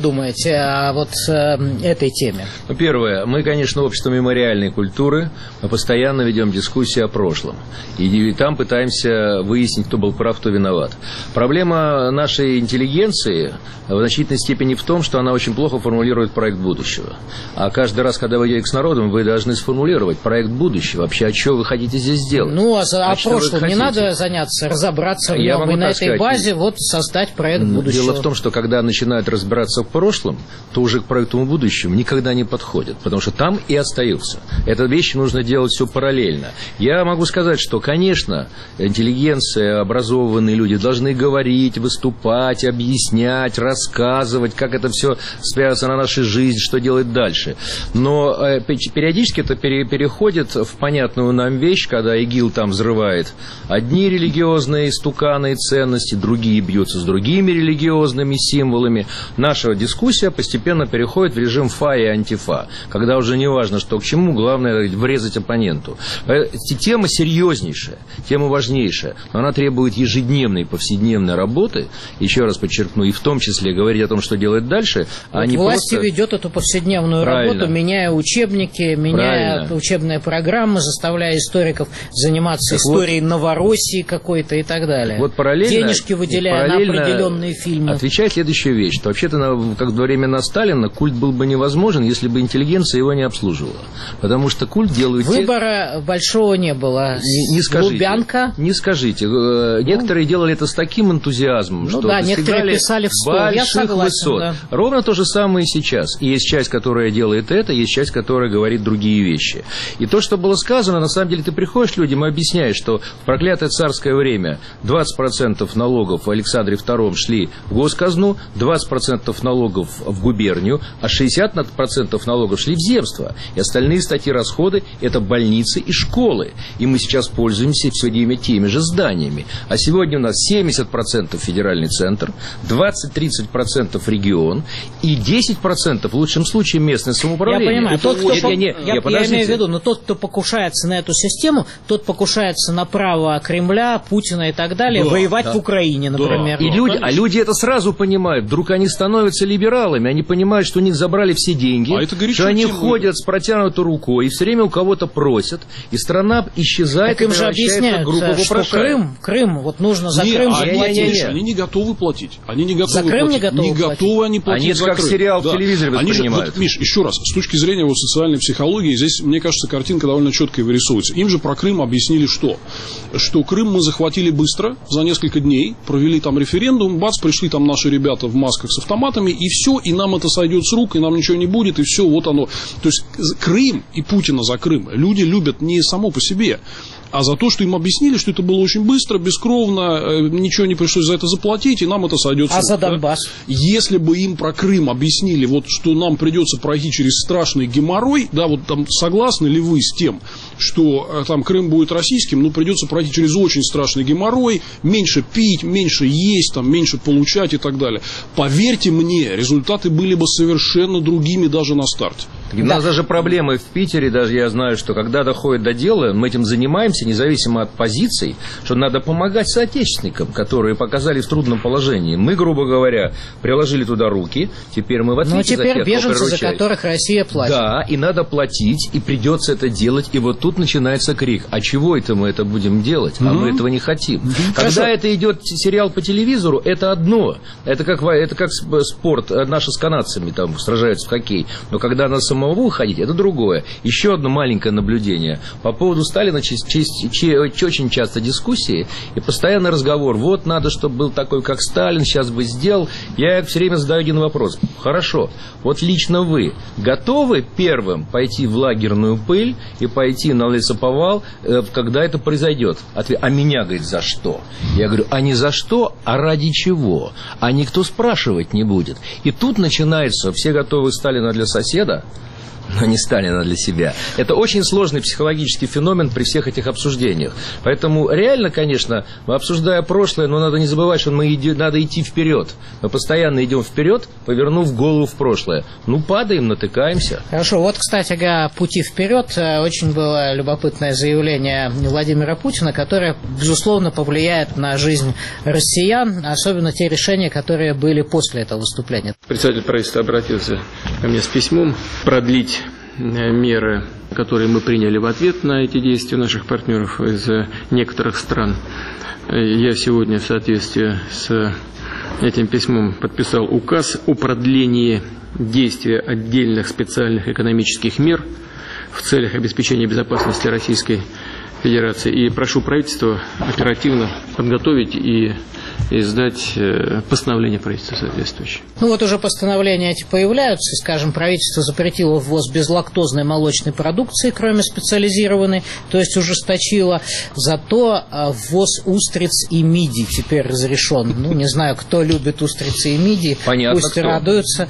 думаете о вот этой теме? Ну, первое. Мы, конечно, общество мемориальной культуры. Мы постоянно ведем дискуссии о прошлом. И там пытаемся выяснить, кто был прав, кто виноват. Проблема нашей интеллигенции в значительной степени в том, что она очень плохо формулирует проект будущего. А каждый раз, когда вы идете с народом, вы должны сформулировать проект будущего. Вообще, а что вы хотите здесь сделать? Ну, а, а, а о прошлом не надо заняться, разобраться в нем, и на этой сказать, базе вот создать проект будущего. Дело в том, что когда начинают разбираться в прошлом, то уже к проекту будущему никогда не подходят, потому что там и остаются. Эту вещь нужно делать все параллельно. Я могу сказать, что, конечно, интеллигенция, образованные люди должны говорить, выступать, объяснять, рассказывать, как это все связано на нашей жизни, что делать дальше. Но э, периодически это пере, переходит в понятную нам вещь, когда ИГИЛ там взрывает одни религиозные стуканы и ценности, другие бьются с другими религиозными символами. Наша дискуссия постепенно переходит в режим фа и антифа, когда уже не важно, что к чему, главное врезать оппоненту. Тема серьезнейшая, тема важнейшая, но она требует ежедневной, повседневной работы, еще раз подчеркну, и в том числе говорить о том, что делать дальше, вот а не власти просто... ведет эту повседневную Правильно. работу, меняя учебники, меняя Правильно. учебные программы, заставляя историков заниматься так историей вот, Новороссии какой-то и так далее. Вот параллельно, денежки выделяя на определенные фильмы. Отвечает следующую вещь, что вообще-то, как во времена Сталина, культ был бы невозможен, если бы интеллигенция его не обслуживала. Потому что культ делают... Выбора те... большого не было. Не, не скажите. Лубянка. Не скажите. Некоторые ну, делали это с таким энтузиазмом, ну, что да, некоторые писали в стол. больших Я согласен, высот. Да. Ровно то же самое и сейчас. И есть часть, которая делает это, есть часть, которая говорит другие вещи. И то, что было сказано, на самом деле ты приходишь к людям и объясняешь, что в проклятое царское время двадцать процентов налогов в Александре втором шли в госказну, двадцать процентов налогов в губернию, а шестьдесят процентов налогов шли в земство. И остальные статьи расходы – это больницы и школы. И мы сейчас пользуемся все время теми же зданиями. А сегодня у нас семьдесят процентов федеральный центр, двадцать-тридцать процентов регион и десять процентов в лучшем случае местное самоуправление. Я понимаю, тот, кто это, по... не, я, не, я имею в виду, но тот, кто покушается на эту систему, тот покушается на право Кремля, Путина и так далее, да, воевать да. в Украине, например. Да, и люди, а люди это сразу понимают. Вдруг они становятся либералами, они понимают, что у них забрали все деньги, а что они ходят с протянутой рукой и все время у кого-то просят, и страна исчезает. Так им же объясняют, что Крым, Крым, вот нужно за не, Крым они, заплатить. Не, не, они не готовы платить. Они не готовы за Крым платить. не готовы не платить. готовы они платить они за как Крым. сериал да. в телевизоре воспринимают. Же, вот, Миш, еще раз, с точки зрения вот, социальной психологии, здесь, мне кажется, картинка довольно четкая вырисовывается. Им же про Крым объяснили что? Что Крым мы захватили быстро, за несколько дней, провели там референдум, бац, пришли там наши ребята в масках с автоматами, и все, и нам это сойдет с рук, и нам ничего не будет, и все, вот оно. То есть Крым и Путина за Крым люди любят не само по себе, а за то, что им объяснили, что это было очень быстро, бескровно, ничего не пришлось за это заплатить, и нам это сойдет с рук. А за Донбасс? Да? Если бы им про Крым объяснили, вот, что нам придется пройти через страшный геморрой, да, вот там согласны ли вы с тем, что там Крым будет российским, ну, придется пройти через очень страшный геморрой, меньше пить, меньше есть, там, меньше получать и так далее. Поверьте мне, результаты были бы совершенно другими даже на старте. У да. нас даже проблемы в Питере, даже я знаю, что когда доходит до дела, мы этим занимаемся, независимо от позиций, что надо помогать соотечественникам, которые показали в трудном положении. Мы, грубо говоря, приложили туда руки, теперь мы в ответе ну, теперь за тех, беженцы, за которых Россия платит. Да, и надо платить, и придется это делать, и вот тут начинается крик. А чего это мы это будем делать? А mm-hmm. мы этого не хотим. Mm-hmm. Когда Хорошо. это идет сериал по телевизору, это одно. Это как, это как спорт, наши с канадцами там сражаются в хоккей. Но когда на самого выходить, это другое. Еще одно маленькое наблюдение. По поводу Сталина ч- ч- ч- очень часто дискуссии и постоянный разговор. Вот надо, чтобы был такой, как Сталин, сейчас бы сделал. Я все время задаю один вопрос. Хорошо, вот лично вы готовы первым пойти в лагерную пыль и пойти на лесоповал, когда это произойдет? Ответ, а меня, говорит, за что? Я говорю, а не за что, а ради чего? А никто спрашивать не будет. И тут начинается, все готовы Сталина для соседа, но не Сталина для себя. Это очень сложный психологический феномен при всех этих обсуждениях. Поэтому реально, конечно, мы обсуждая прошлое, но надо не забывать, что мы иди, надо идти вперед. Мы постоянно идем вперед, повернув голову в прошлое. Ну, падаем, натыкаемся. Хорошо, вот, кстати, о пути вперед. Очень было любопытное заявление Владимира Путина, которое, безусловно, повлияет на жизнь россиян, особенно те решения, которые были после этого выступления. Председатель правительства обратился ко мне с письмом продлить меры, которые мы приняли в ответ на эти действия наших партнеров из некоторых стран. Я сегодня в соответствии с этим письмом подписал указ о продлении действия отдельных специальных экономических мер в целях обеспечения безопасности Российской Федерации. И прошу правительство оперативно подготовить и издать постановление правительства соответствующее. Ну вот уже постановления эти появляются. Скажем, правительство запретило ввоз безлактозной молочной продукции, кроме специализированной, то есть ужесточило. Зато ввоз устриц и мидий теперь разрешен. Ну, не знаю, кто любит устрицы и мидии. Понятно, пусть кто. радуются.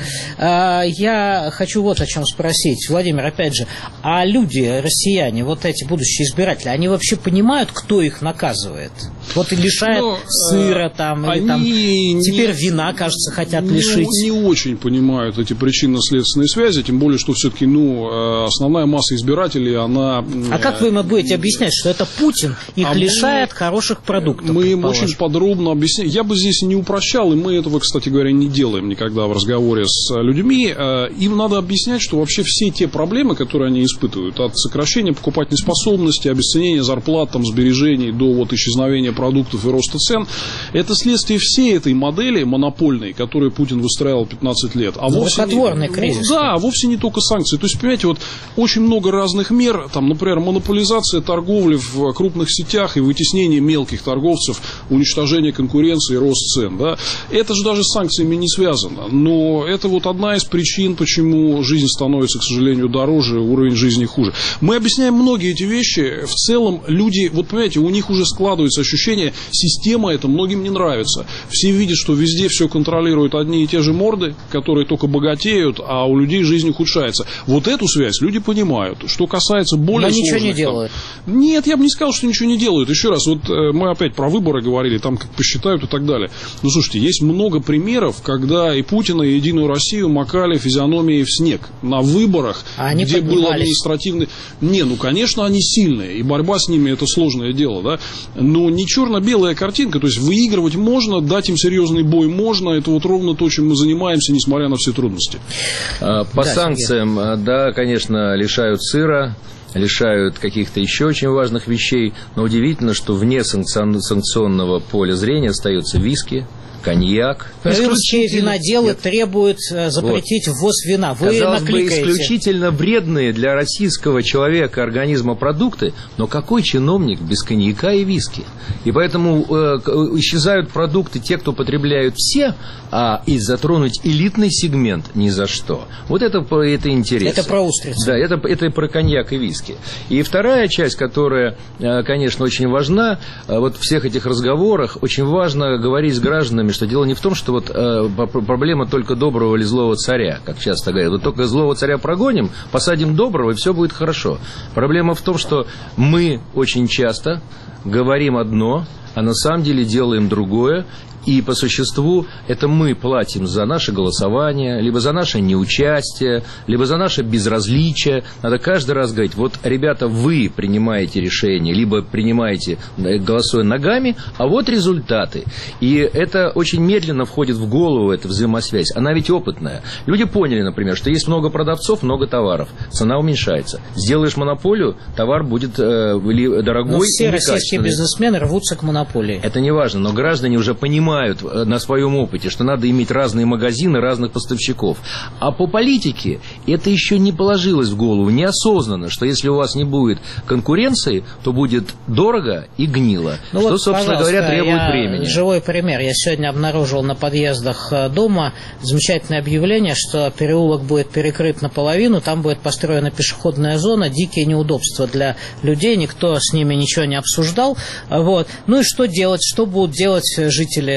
Я хочу вот о чем спросить. Владимир, опять же, а люди, россияне, вот эти будущие избиратели, они вообще понимают, кто их наказывает? Вот и лишает Но, сыра там, или там не, теперь вина, кажется, хотят не, лишить. Не очень понимают эти причинно-следственные связи, тем более, что все-таки, ну, основная масса избирателей, она... А как вы им будете объяснять, что это Путин их а лишает мы, хороших продуктов? Мы им очень подробно объясняем. Я бы здесь не упрощал, и мы этого, кстати говоря, не делаем никогда в разговоре с людьми. Им надо объяснять, что вообще все те проблемы, которые они испытывают, от сокращения покупательной способности, обесценения зарплат, там, сбережений до вот исчезновения продуктов и роста цен, это следствие всей этой модели монопольной, которую Путин выстраивал пятнадцать лет. А вовсе рукотворный не, кризис. Да, вовсе не только санкции. То есть, понимаете, вот очень много разных мер, там, например, монополизация торговли в крупных сетях и вытеснение мелких торговцев, уничтожение конкуренции и рост цен. Да? Это же даже с санкциями не связано. Но это вот одна из причин, почему жизнь становится, к сожалению, дороже, уровень жизни хуже. Мы объясняем многие эти вещи. В целом люди, вот понимаете, у них уже складывается ощущение, система эта многим не нравится. Все видят, что везде все контролируют одни и те же морды, которые только богатеют, а у людей жизнь ухудшается. Вот эту связь люди понимают. Что касается более Но сложных... ничего не делают. Там, нет, я бы не сказал, что ничего не делают. Еще раз, вот э, мы опять про выборы говорили, там как посчитают и так далее. Ну, слушайте, есть много примеров, когда и Путина, и Единую Россию макали физиономией в снег. На выборах, а где был административный... Не, ну, конечно, они сильные, и борьба с ними это сложное дело, да. Но не черно-белая картинка, то есть выигрывать можно, дать им серьезный бой можно, это вот ровно то, чем мы занимаемся, несмотря на все трудности. По да, санкциям, Сергей. Да, конечно, лишают сыра, лишают каких-то еще очень важных вещей, но удивительно, что вне санкционного поля зрения остаются виски, коньяк. Русские виноделы Нет. требуют запретить вот. ввоз вина. Вы Казалось накликаете. бы, исключительно вредные для российского человека, организма продукты, но какой чиновник без коньяка и виски? И поэтому э, исчезают продукты, те, кто потребляют все, а и затронуть элитный сегмент ни за что. Вот это, это интересно. Это про устрицы. Да, это, это про коньяк и виски. И вторая часть, которая, конечно, очень важна, вот в всех этих разговорах, очень важно говорить с гражданами, что дело не в том, что вот э, проблема только доброго или злого царя, как часто говорят. Вот только злого царя прогоним, посадим доброго, и все будет хорошо. Проблема в том, что мы очень часто говорим одно, а на самом деле делаем другое. И по существу это мы платим за наше голосование, либо за наше неучастие, либо за наше безразличие. Надо каждый раз говорить, вот, ребята, вы принимаете решение, либо принимаете, голосуя ногами, а вот результаты. И это очень медленно входит в голову, эта взаимосвязь. Она ведь опытная. Люди поняли, например, что есть много продавцов, много товаров. Цена уменьшается. Сделаешь монополию, товар будет э, дорогой. Но все российские бизнесмены рвутся к монополии. Это не важно, но граждане уже понимают, на своем опыте, что надо иметь разные магазины, разных поставщиков. А по политике это еще не положилось в голову, неосознанно, что если у вас не будет конкуренции, то будет дорого и гнило. Ну что, вот, собственно говоря, требует времени. Живой пример. Я сегодня обнаружил на подъездах дома замечательное объявление, что переулок будет перекрыт наполовину, там будет построена пешеходная зона, дикие неудобства для людей, никто с ними ничего не обсуждал. Вот. Ну и что делать? Что будут делать жители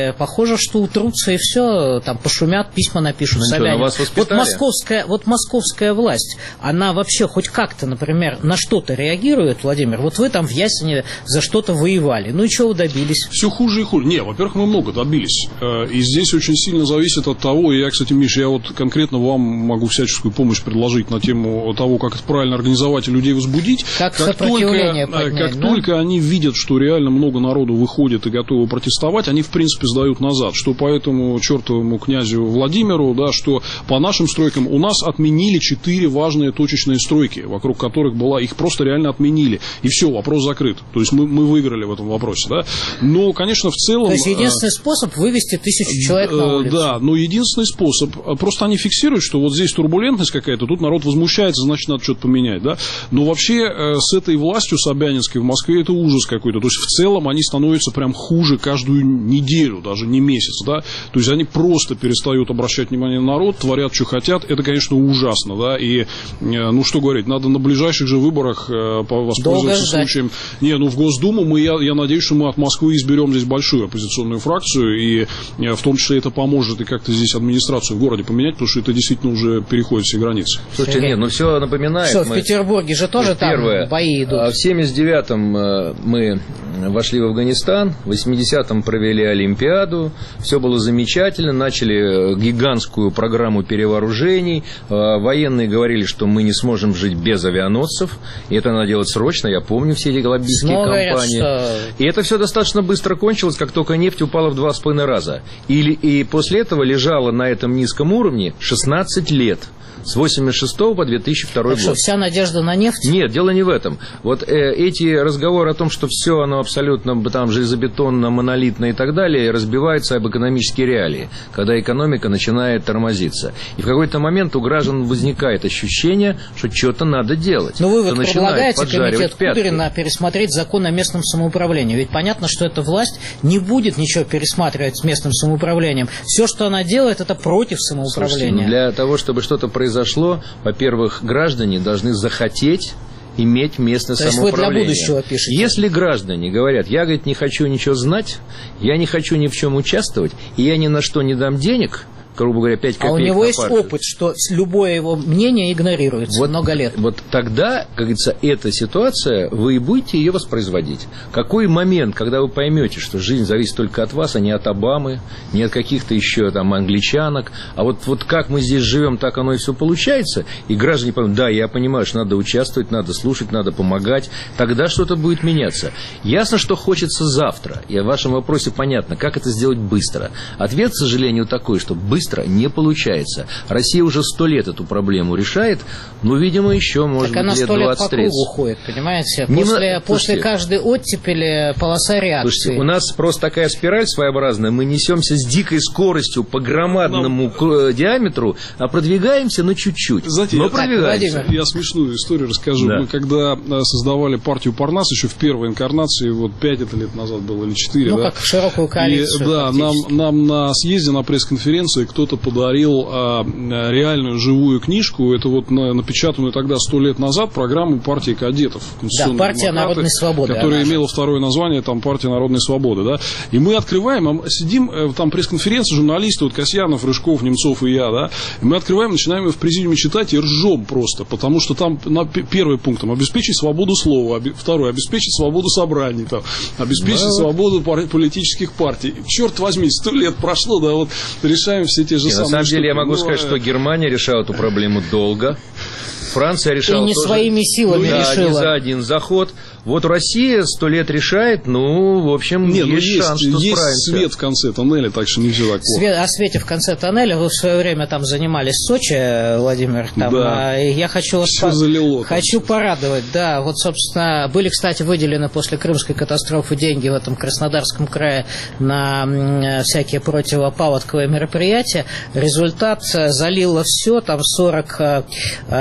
и похоже, что утрутся и все, там пошумят, письма напишут ну, Собянину. Что, вот московская, вот московская власть, она вообще хоть как-то, например, на что-то реагирует, Владимир? Вот вы там в Ясине за что-то воевали, ну и чего вы добились? Все хуже и хуже. Не, во-первых, мы много добились. И здесь очень сильно зависит от того, и я, кстати, Миша, я вот конкретно вам могу всяческую помощь предложить на тему того, как это правильно организовать и людей возбудить. Как, как сопротивление только, поднять, как да? только они видят, что реально много народу выходит и готовы протестовать, они, в принципе, сдают назад. Что по этому чертовому князю Владимиру, да, что по нашим стройкам у нас отменили четыре важные точечные стройки, вокруг которых была, их просто реально отменили. И все, вопрос закрыт. То есть мы, мы выиграли в этом вопросе. Да? Но, конечно, в целом... То есть единственный способ вывести тысячу человек на улицу. Да, но единственный способ. Просто они фиксируют, что вот здесь турбулентность какая-то, тут народ возмущается, значит, надо что-то поменять. Да? Но вообще с этой властью собянинской в Москве это ужас какой-то. То есть в целом они становятся прям хуже каждую неделю, даже не месяц. Да? То есть они просто перестают обращать внимание на народ, творят, что хотят. Это, конечно, ужасно. Да? И, ну, что говорить, надо на ближайших же выборах воспользоваться случаем. Не, ну, в Госдуму мы, я, я надеюсь, что мы от Москвы изберем здесь большую оппозиционную фракцию, и в том числе это поможет и как-то здесь администрацию в городе поменять, потому что это действительно уже переходит все границы. Слушайте, нет, ну все напоминает. Что, мы... в Петербурге же тоже Первое, там бои идут. В семьдесят девятом мы вошли в Афганистан, в восьмидесятом провели Олимпиаду, все было замечательно, начали гигантскую программу перевооружений, военные говорили, что мы не сможем жить без авианосцев, и это надо делать срочно, я помню все эти лоббистские Снова кампании. Говорят, что... И это все достаточно быстро кончилось, как только нефть упала в два с половиной раза. Или, и после этого лежала на этом низком уровне шестнадцать лет. С восемьдесят шестого по две тысячи второй так год. Что, вся надежда на нефть? Нет, дело не в этом. Вот э, эти разговоры о том, что все оно абсолютно там железобетонно, монолитно и так далее, разбиваются об экономические реалии, когда экономика начинает тормозиться. И в какой-то момент у граждан возникает ощущение, что что-то надо делать. Но вы вот предлагаете комитет Кудрина пересмотреть закон о местном самоуправлении. Ведь понятно, что эта власть не будет ничего пересматривать с местным самоуправлением. Все, что она делает, это против самоуправления. Слушайте, для того, чтобы что-то произошло, произошло, во-первых, граждане должны захотеть иметь местное То самоуправление. Есть вы для будущего пишете? Если граждане говорят, я, говорит, не хочу ничего знать, я не хочу ни в чем участвовать, и я ни на что не дам денег, грубо говоря, пять копеек. А у него есть партию. опыт, что любое его мнение игнорируется вот, много лет. Вот тогда, как говорится, эта ситуация, вы будете ее воспроизводить. Какой момент, когда вы поймете, что жизнь зависит только от вас, а не от Обамы, не от каких-то еще там англичанок, а вот, вот как мы здесь живем, так оно и все получается, и граждане поймут, да, я понимаю, что надо участвовать, надо слушать, надо помогать, тогда что-то будет меняться. Ясно, что хочется завтра, и в вашем вопросе понятно, как это сделать быстро. Ответ, к сожалению, такой, что быстро не получается. Россия уже сто лет эту проблему решает, но, видимо, еще, может так быть, лет двадцать-тридцать. Так она сто лет по кругу ходит, понимаете? Не После, на... после каждой оттепели полоса реакции. Слушайте, у нас просто такая спираль своеобразная, мы несемся с дикой скоростью по громадному но... диаметру, а продвигаемся, ну, чуть-чуть. Знаете, но я, продвигаемся. Я смешную историю расскажу. Да. Мы когда создавали партию Парнас, еще в первой инкарнации, вот пять это лет назад было, или четыре, ну, да? как широкую коалицию. И, да, нам, нам на съезде, на пресс-конференции кто-то подарил а, реальную живую книжку, это вот на, напечатанную тогда сто лет назад программу партии кадетов. Да, партия народной свободы. Которая имела второе название, там, партия народной свободы, да. И мы открываем, а сидим, там пресс-конференция, журналисты, вот Касьянов, Рыжков, Немцов и я, да. И мы открываем, начинаем в президиуме читать и ржем просто, потому что там на, первый пункт, там, обеспечить свободу слова, оби, второй, обеспечить свободу собраний, там, обеспечить да. свободу пар, политических партий. Черт возьми, сто лет прошло, да, вот решаем все те же и самые На самом штуки. деле я могу Но, сказать, что Германия решала эту проблему долго. Франция решала и не тоже, своими силами да, решила. Не за один заход. Вот Россия сто лет решает, ну, в общем, не, есть, ну, есть шанс, что есть справимся. Свет в конце тоннеля, так что не все так плохо. Свет, о свете в конце тоннеля вы в свое время там занимались в Сочи, Владимир. Там, да. а, я хочу вас по... залило, хочу порадовать. Да, вот, собственно, были, кстати, выделены после крымской катастрофы деньги в этом Краснодарском крае на всякие противопаводковые мероприятия. Результат залило все, там сорок населенных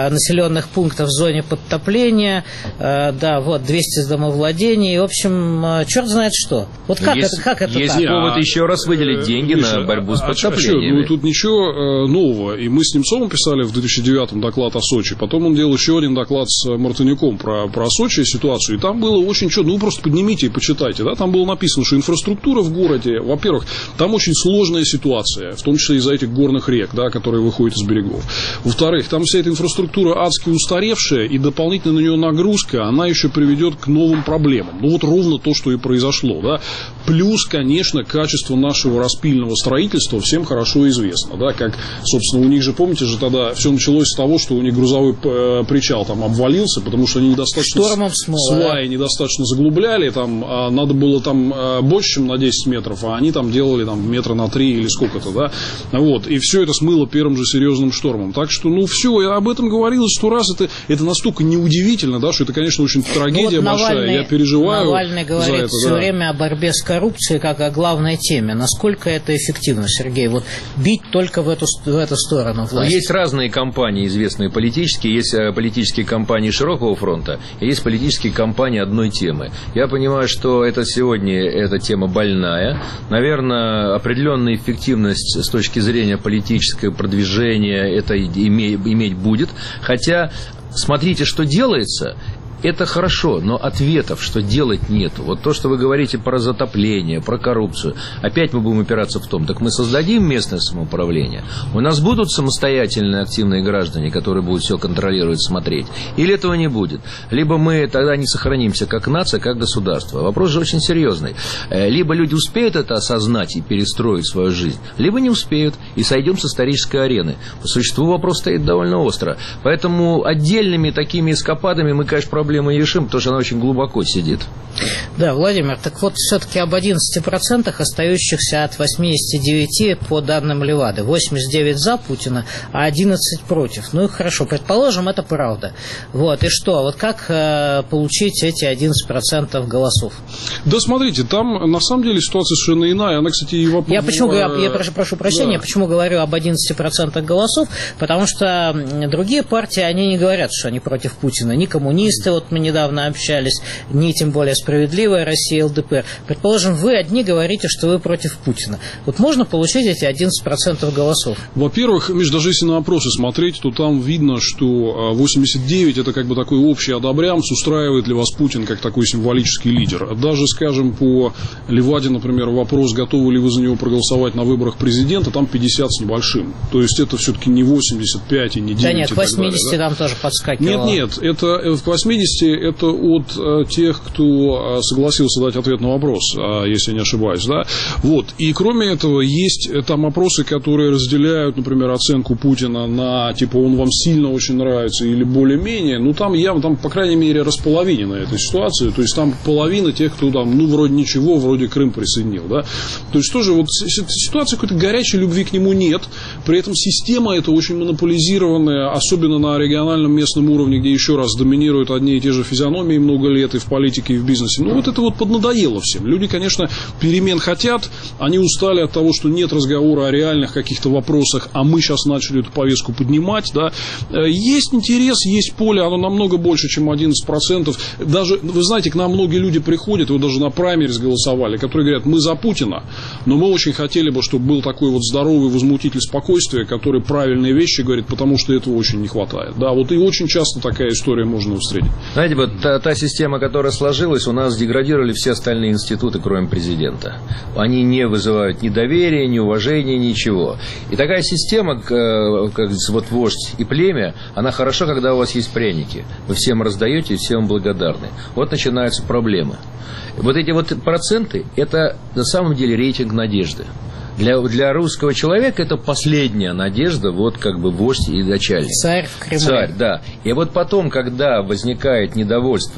населенных пунктов в зоне подтопления, э, да, вот, двести домовладений, в общем, э, черт знает что. Вот как есть, это, как это есть так? повод еще раз выделить деньги Миша, на борьбу с подтоплениями. А, а, ну, тут ничего э, нового. И мы с Немцовым писали в две тысячи девятом доклад о Сочи. Потом он делал еще один доклад с Мартынюком про, про Сочи ситуацию. И там было очень четко. Ну, вы просто поднимите и почитайте. Да? Там было написано, что инфраструктура в городе, во-первых, там очень сложная ситуация, в том числе из-за этих горных рек, да, которые выходят из берегов. Во-вторых, там вся эта инфраструктура адски устаревшая, и дополнительно на нее нагрузка, она еще приведет к новым проблемам. Ну, вот ровно то, что и произошло. Да? Плюс, конечно, качество нашего распильного строительства всем хорошо известно. Да? Как, собственно, у них же, помните же, тогда все началось с того, что у них грузовой причал там обвалился, потому что они недостаточно сваи недостаточно заглубляли, там, а надо было там больше, чем на десять метров, а они там делали там метра на три или сколько-то, да, вот, и все это смыло первым же серьезным штормом. Так что, ну, все, я об этом говорилось сто раз, это, это настолько неудивительно, да, что это, конечно, очень трагедия ну, вот большая, Навальный, я переживаю Навальный говорит за это, все да. время о борьбе с коррупцией как о главной теме. Насколько это эффективно, Сергей? Вот бить только в эту, в эту сторону власти. Есть разные кампании, известные политические, есть политические кампании широкого фронта, и есть политические кампании одной темы. Я понимаю, что это сегодня эта тема больная. Наверное, определенная эффективность с точки зрения политического продвижения это иметь, иметь будет. Хотя, смотрите, что делается. Это хорошо, но ответов, что делать, нету. Вот то, что вы говорите про затопление, про коррупцию, опять мы будем опираться в том, так мы создадим местное самоуправление, у нас будут самостоятельные активные граждане, которые будут все контролировать, смотреть, или этого не будет. Либо мы тогда не сохранимся как нация, как государство. Вопрос же очень серьезный. Либо люди успеют это осознать и перестроить свою жизнь, либо не успеют, и сойдем с исторической арены. По существу вопрос стоит довольно остро. Поэтому отдельными такими эскападами мы, конечно, проблемы мы решим, потому что она очень глубоко сидит. Да, Владимир, так вот все-таки об одиннадцати процентах, остающихся от восьмидесяти девяти по данным Левады. восемьдесят девять за Путина, а одиннадцать против. Ну и хорошо, предположим, это правда. Вот, и что, вот как э, получить эти одиннадцать процентов голосов? Да смотрите, там на самом деле ситуация совершенно иная. Она, кстати, и вопрос... Я почему говорю, я прошу, прошу прощения, да. почему говорю об одиннадцати процентах голосов, потому что другие партии, они не говорят, что они против Путина, ни коммунисты, вот мы недавно общались, не тем более «Справедливая Россия», эл дэ пэ эр. Предположим, вы одни говорите, что вы против Путина. Вот можно получить эти одиннадцать процентов голосов? Во-первых, Миш, даже если на опросы смотреть, то там видно, что восемьдесят девять это как бы такой общий одобрямс, устраивает ли вас Путин как такой символический лидер. Даже, скажем, по Леваде, например, вопрос, готовы ли вы за него проголосовать на выборах президента, там пятьдесят с небольшим. То есть это все-таки не восемьдесят пять и не девять. Да нет, к восьмидесяти там тоже подскакивало. Нет, нет, это к восьмидесяти это от э, тех, кто э, согласился дать ответ на вопрос, э, если я не ошибаюсь, да. Вот. И кроме этого есть э, там опросы, которые разделяют, например, оценку Путина на типа он вам сильно очень нравится или более-менее. Ну там явно, там, по крайней мере, располовинена эта ситуация. То есть там половина тех, кто там, ну, вроде ничего, вроде Крым присоединил, да. То есть тоже вот ситуации какой-то горячей любви к нему нет. При этом система эта очень монополизированная, особенно на региональном местном уровне, где еще раз доминируют одни и те же физиономии много лет и в политике, и в бизнесе. Ну, вот это вот поднадоело всем. Люди, конечно, перемен хотят, они устали от того, что нет разговора о реальных каких-то вопросах, а мы сейчас начали эту повестку поднимать, да. Есть интерес, есть поле, оно намного больше, чем одиннадцать процентов. Даже, вы знаете, к нам многие люди приходят, вот даже на праймерис голосовали, которые говорят, мы за Путина, но мы очень хотели бы, чтобы был такой вот здоровый возмутитель спокойствия, который правильные вещи говорит, потому что этого очень не хватает. Да, вот и очень часто такая история можно встретить. Знаете, вот та, та система, которая сложилась, у нас деградировали все остальные институты, кроме президента. Они не вызывают ни доверия, ни уважения, ничего. И такая система, как вот вождь и племя, она хороша, когда у вас есть пряники. Вы всем раздаете и всем благодарны. Вот начинаются проблемы. Вот эти вот проценты, это на самом деле рейтинг надежды. Для, для русского человека это последняя надежда, вот как бы вождь и начальник. Царь в Кремле. Царь, да. И вот потом, когда возникает недовольство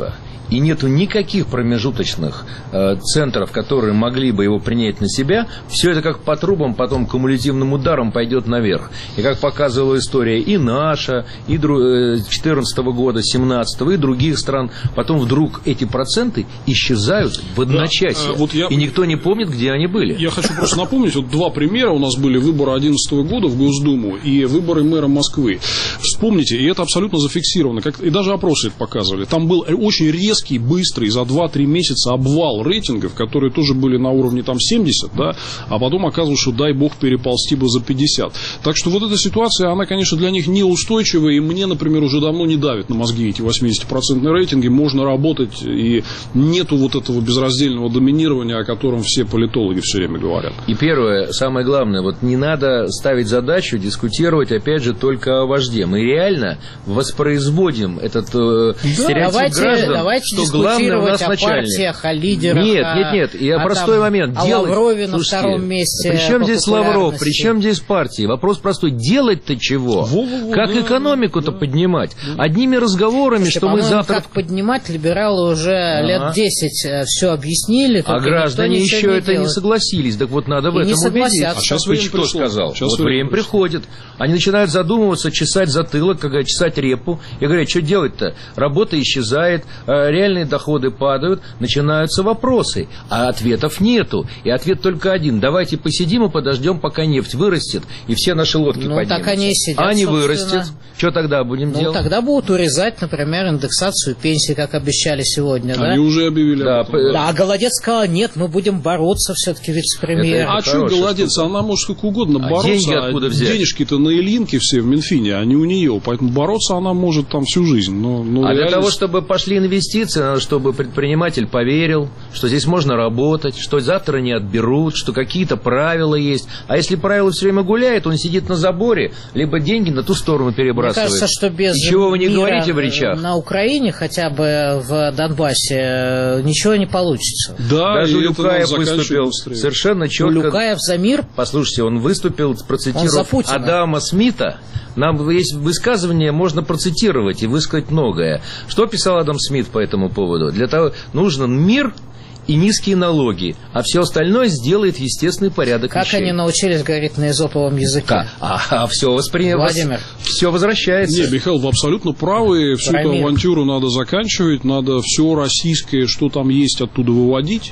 и нету никаких промежуточных э, центров, которые могли бы его принять на себя, все это как по трубам потом кумулятивным ударом пойдет наверх. И как показывала история и наша, и две тысячи четырнадцатого года, две тысячи семнадцатого, и других стран, потом вдруг эти проценты исчезают в одночасье. Да, вот я, и никто не помнит, где они были. Я хочу просто напомнить, вот два примера у нас были: выборы две тысячи одиннадцатого года в Госдуму и выборы мэра Москвы. Вспомните, и это абсолютно зафиксировано, как, и даже опросы это показывали. Там был очень резкий, быстрый, за два-три месяца обвал рейтингов, которые тоже были на уровне там семьдесят, да, а потом оказывалось, что дай бог переползти бы за пятьдесят. Так что вот эта ситуация, она, конечно, для них неустойчивая, и мне, например, уже давно не давит на мозги эти восьмидесятипроцентные рейтинги. Можно работать, и нету вот этого безраздельного доминирования, о котором все политологи все время говорят. И первое, самое главное, вот не надо ставить задачу дискутировать, опять же, только о вожде. Мы реально воспроизводим этот э, да, стереотип давайте, граждан, давайте что главное у нас о начальник. Партиях, о лидерах, нет, нет, нет, и о простой там, момент. О Делать... Лаврове на Слушайте, втором месте. При чем здесь Лавров, при чем здесь партии? Вопрос простой. Делать-то чего? Во-во-во, как да, экономику-то да, поднимать? Да. Одними разговорами, Слушайте, что мы завтра... как поднимать, либералы уже ага. лет десять все объяснили. А граждане еще не это делает. Не согласились. Так вот надо в и этом убедиться. А сейчас время кто пришло. сказал? Сейчас вот время время приходит. Они начинают задумываться, чесать затылок, чесать репу. Я говорю, что делать-то? Работа исчезает, реальные доходы падают, начинаются вопросы, а ответов нету. И ответ только один. Давайте посидим и подождем, пока нефть вырастет, и все наши лодки ну, поднимутся. Так они и сидят, а не вырастет. Что тогда будем ну, делать? Тогда будут урезать, например, индексацию пенсии, как обещали сегодня. Они да? уже объявили. Да, да. да, а Голодец сказал, нет, мы будем бороться все-таки, вице-премьер. А что Голодец? Штука. Она может сколько угодно а бороться. Деньги откуда взять? Денежки-то на Ильинке все в Минфине, а не у нее. Поэтому бороться она может там всю жизнь. Но, но а реальность... для того, чтобы пошли инвестиции, надо, чтобы предприниматель поверил, что здесь можно работать, что завтра не отберут, что какие-то правила есть. А если правила все время гуляет, он сидит на заборе, либо деньги на ту сторону перебрасывает. Мне кажется, что без чего вы не говорите в речах? На Украине, хотя бы в Донбассе, ничего не получится. Да, даже Улюкаев выступил быстрее. Совершенно четко. Улюкаев за мир. Послушайте, он выступил, процитировав Адама Смита. Нам есть высказывание, можно процитировать и высказать многое. Что писал Адам Смит по этому поводу? Для того нужен мир и низкие налоги, а все остальное сделает естественный порядок как вещей. Они научились говорить на эзоповом языке? А, а все воспринимается. Владимир. Все возвращается. Не, Михаил, вы абсолютно правы. Всю эту авантюру надо заканчивать. Надо все российское, что там есть, оттуда выводить.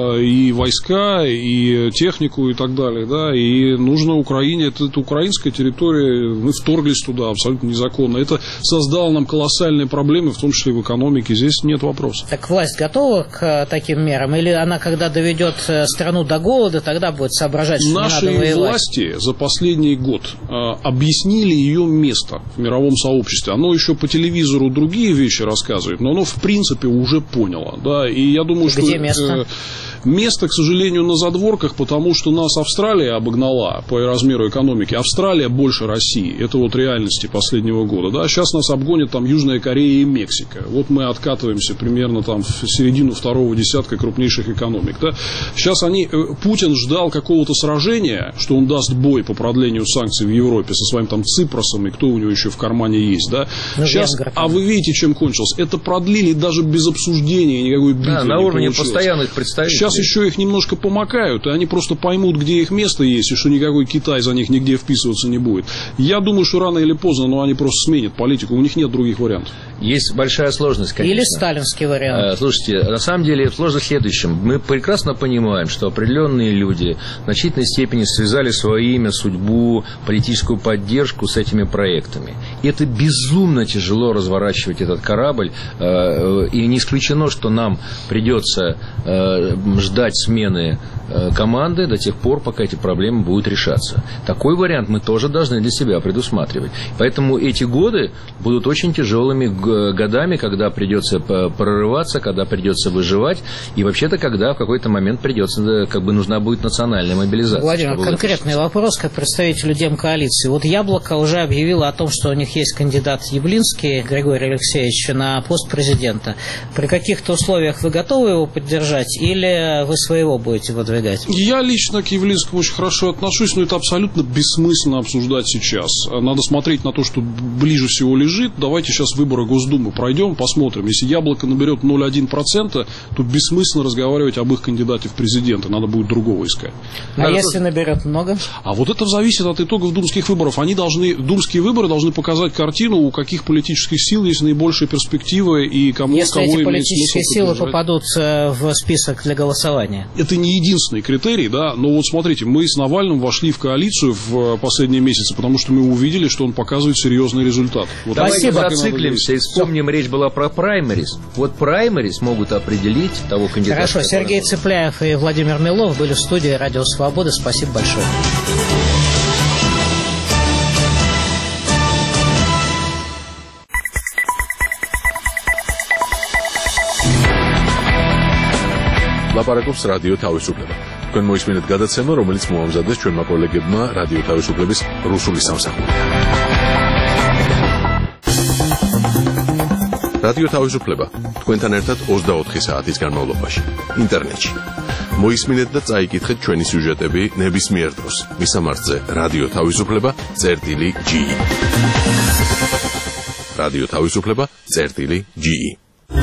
И войска, и технику, и так далее. Да? И нужно Украине, это, это украинская территория, мы вторглись туда абсолютно незаконно. Это создало нам колоссальные проблемы, в том числе в экономике. Здесь нет вопросов. Так власть готова к таким мерам? Или она, когда доведет страну до голода, тогда будет соображать, что Наши не надо воевать? власти за последний год э, объяснили ее место в мировом сообществе. Оно еще по телевизору другие вещи рассказывает, но оно в принципе уже поняло. Да? И я думаю, Где что... место? Э, Место, к сожалению, на задворках, потому что нас Австралия обогнала по размеру экономики. Австралия больше России. Это вот реальности последнего года. Да? Сейчас нас обгонят там Южная Корея и Мексика. Вот мы откатываемся примерно там в середину второго десятка крупнейших экономик. Да? Сейчас они... Путин ждал какого-то сражения, что он даст бой по продлению санкций в Европе со своим там Ципросом и кто у него еще в кармане есть. Да? Ну, Сейчас... А вы видите, чем кончилось? Это продлили даже без обсуждения, никакой битвы да, на уровне постоянных представителей. Сейчас еще их немножко помакают, и они просто поймут, где их место есть, и что никакой Китай за них нигде вписываться не будет. Я думаю, что рано или поздно, но они просто сменят политику, у них нет других вариантов. Есть большая сложность, конечно. Или сталинский вариант. Слушайте, на самом деле сложность в следующем. Мы прекрасно понимаем, что определенные люди в значительной степени связали свое имя, судьбу, политическую поддержку с этими проектами. И это безумно тяжело разворачивать этот корабль, и не исключено, что нам придется ждать смены команды до тех пор, пока эти проблемы будут решаться. Такой вариант мы тоже должны для себя предусматривать. Поэтому эти годы будут очень тяжелыми годами, когда придется прорываться, когда придется выживать, и вообще-то, когда в какой-то момент придется, как бы нужна будет национальная мобилизация. Владимир, конкретный вопрос как представителю Демкоалиции. Вот Яблоко уже объявило о том, что у них есть кандидат Яблинский Григорий Алексеевич на пост президента. При каких-то условиях вы готовы его поддержать или вы своего будете выдвигать? продвигать? Я лично к Явлинскому очень хорошо отношусь, но это абсолютно бессмысленно обсуждать сейчас. Надо смотреть на то, что ближе всего лежит. Давайте сейчас выборы Госдумы пройдем, посмотрим. Если Яблоко наберет ноль целых одна десятая процента, то бессмысленно разговаривать об их кандидате в президенты. Надо будет другого искать. А Надо если тоже... наберет много? А вот это зависит от итогов думских выборов. Они должны, думские выборы должны показать картину, у каких политических сил есть наибольшие перспективы и кому Если кого эти имеет политические силы попадут в список для голосования. Это не единственный критерий, да, но вот смотрите, мы с Навальным вошли в коалицию в последние месяцы, потому что мы увидели, что он показывает серьезный результат. Вот давайте зациклимся и вспомним, речь была про праймерис. Вот праймерис могут определить того кандидата. Хорошо, Сергей Цыпляев и Владимир Милов были в студии Радио Свобода. Спасибо большое. ლაპარაკობს რადიო თავისუფლება. თქვენ მოისმინეთ გადაცემა, რომელიც მოამზადეს ჩვენმა კოლეგებმა რადიო თავისუფლების რუსული სამსახური. რადიო თავისუფლება თქვენთან ერთად ოცდაოთხი საათის განმავლობაში ინტერნეტში. მოისმინეთ და წაიკითხეთ ჩვენი სიუჟეტები ნებისმიერ დროს. მისამართზე რადიო თავისუფლება წერტილი ჯი ი. რადიო თავისუფლება წერტილი ჯი ი.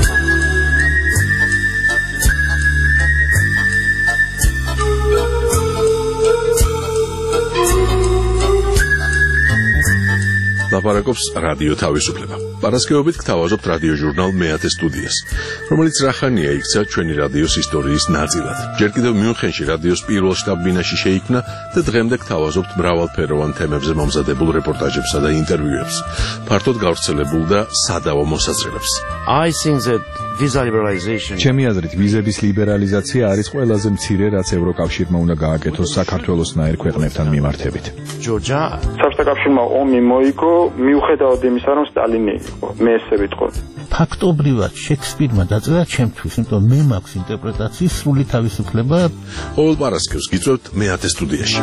ლაპარაკობს რადიო თავისუფლება. პარასკევობით გთავაზობთ რადიო ჟურნალ მეათე სტუდიას, რომელიც რახანია იქცა ჩვენი რადიოს ისტორიის ნაწილად. ჯერ კიდევ მიუნხენში რადიოს პირველ შტაბ-ბინაში შეიქმნა და დღემდე გთავაზობთ მრავალფეროვან თემებზე მომზადებულ რეპორტაჟებსა და ინტერვიუებს, ფართოდ გავრცელებულ და სადავო მოსაზრებებს. I think that visa liberalization. ჩემი აზრით, ვიზების ლიბერალიზაცია არის ყველაზე მცირე, რაც ევროკავშირმა უნდა გააკეთოს საქართველოსნაირ ქვეყნებთან მიმართებით. Georgia. საბჭოთა ომი მოიგო მიუხედავად იმისა, რომ სტალინი იყო. მე ესე ვიტყოდი. ფაქტობრივად შექსპირმა დაწერა ჩემთვის, იმიტომ მე მაქვს ინტერპრეტაციის სრული თავისუფლება. ყოველ პარასკევს გიწევთ მეათე სტუდიაში.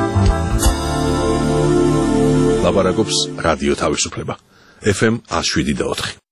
ლაპარაკობს რადიო თავისუფლება. ეფ ემ one oh seven point four.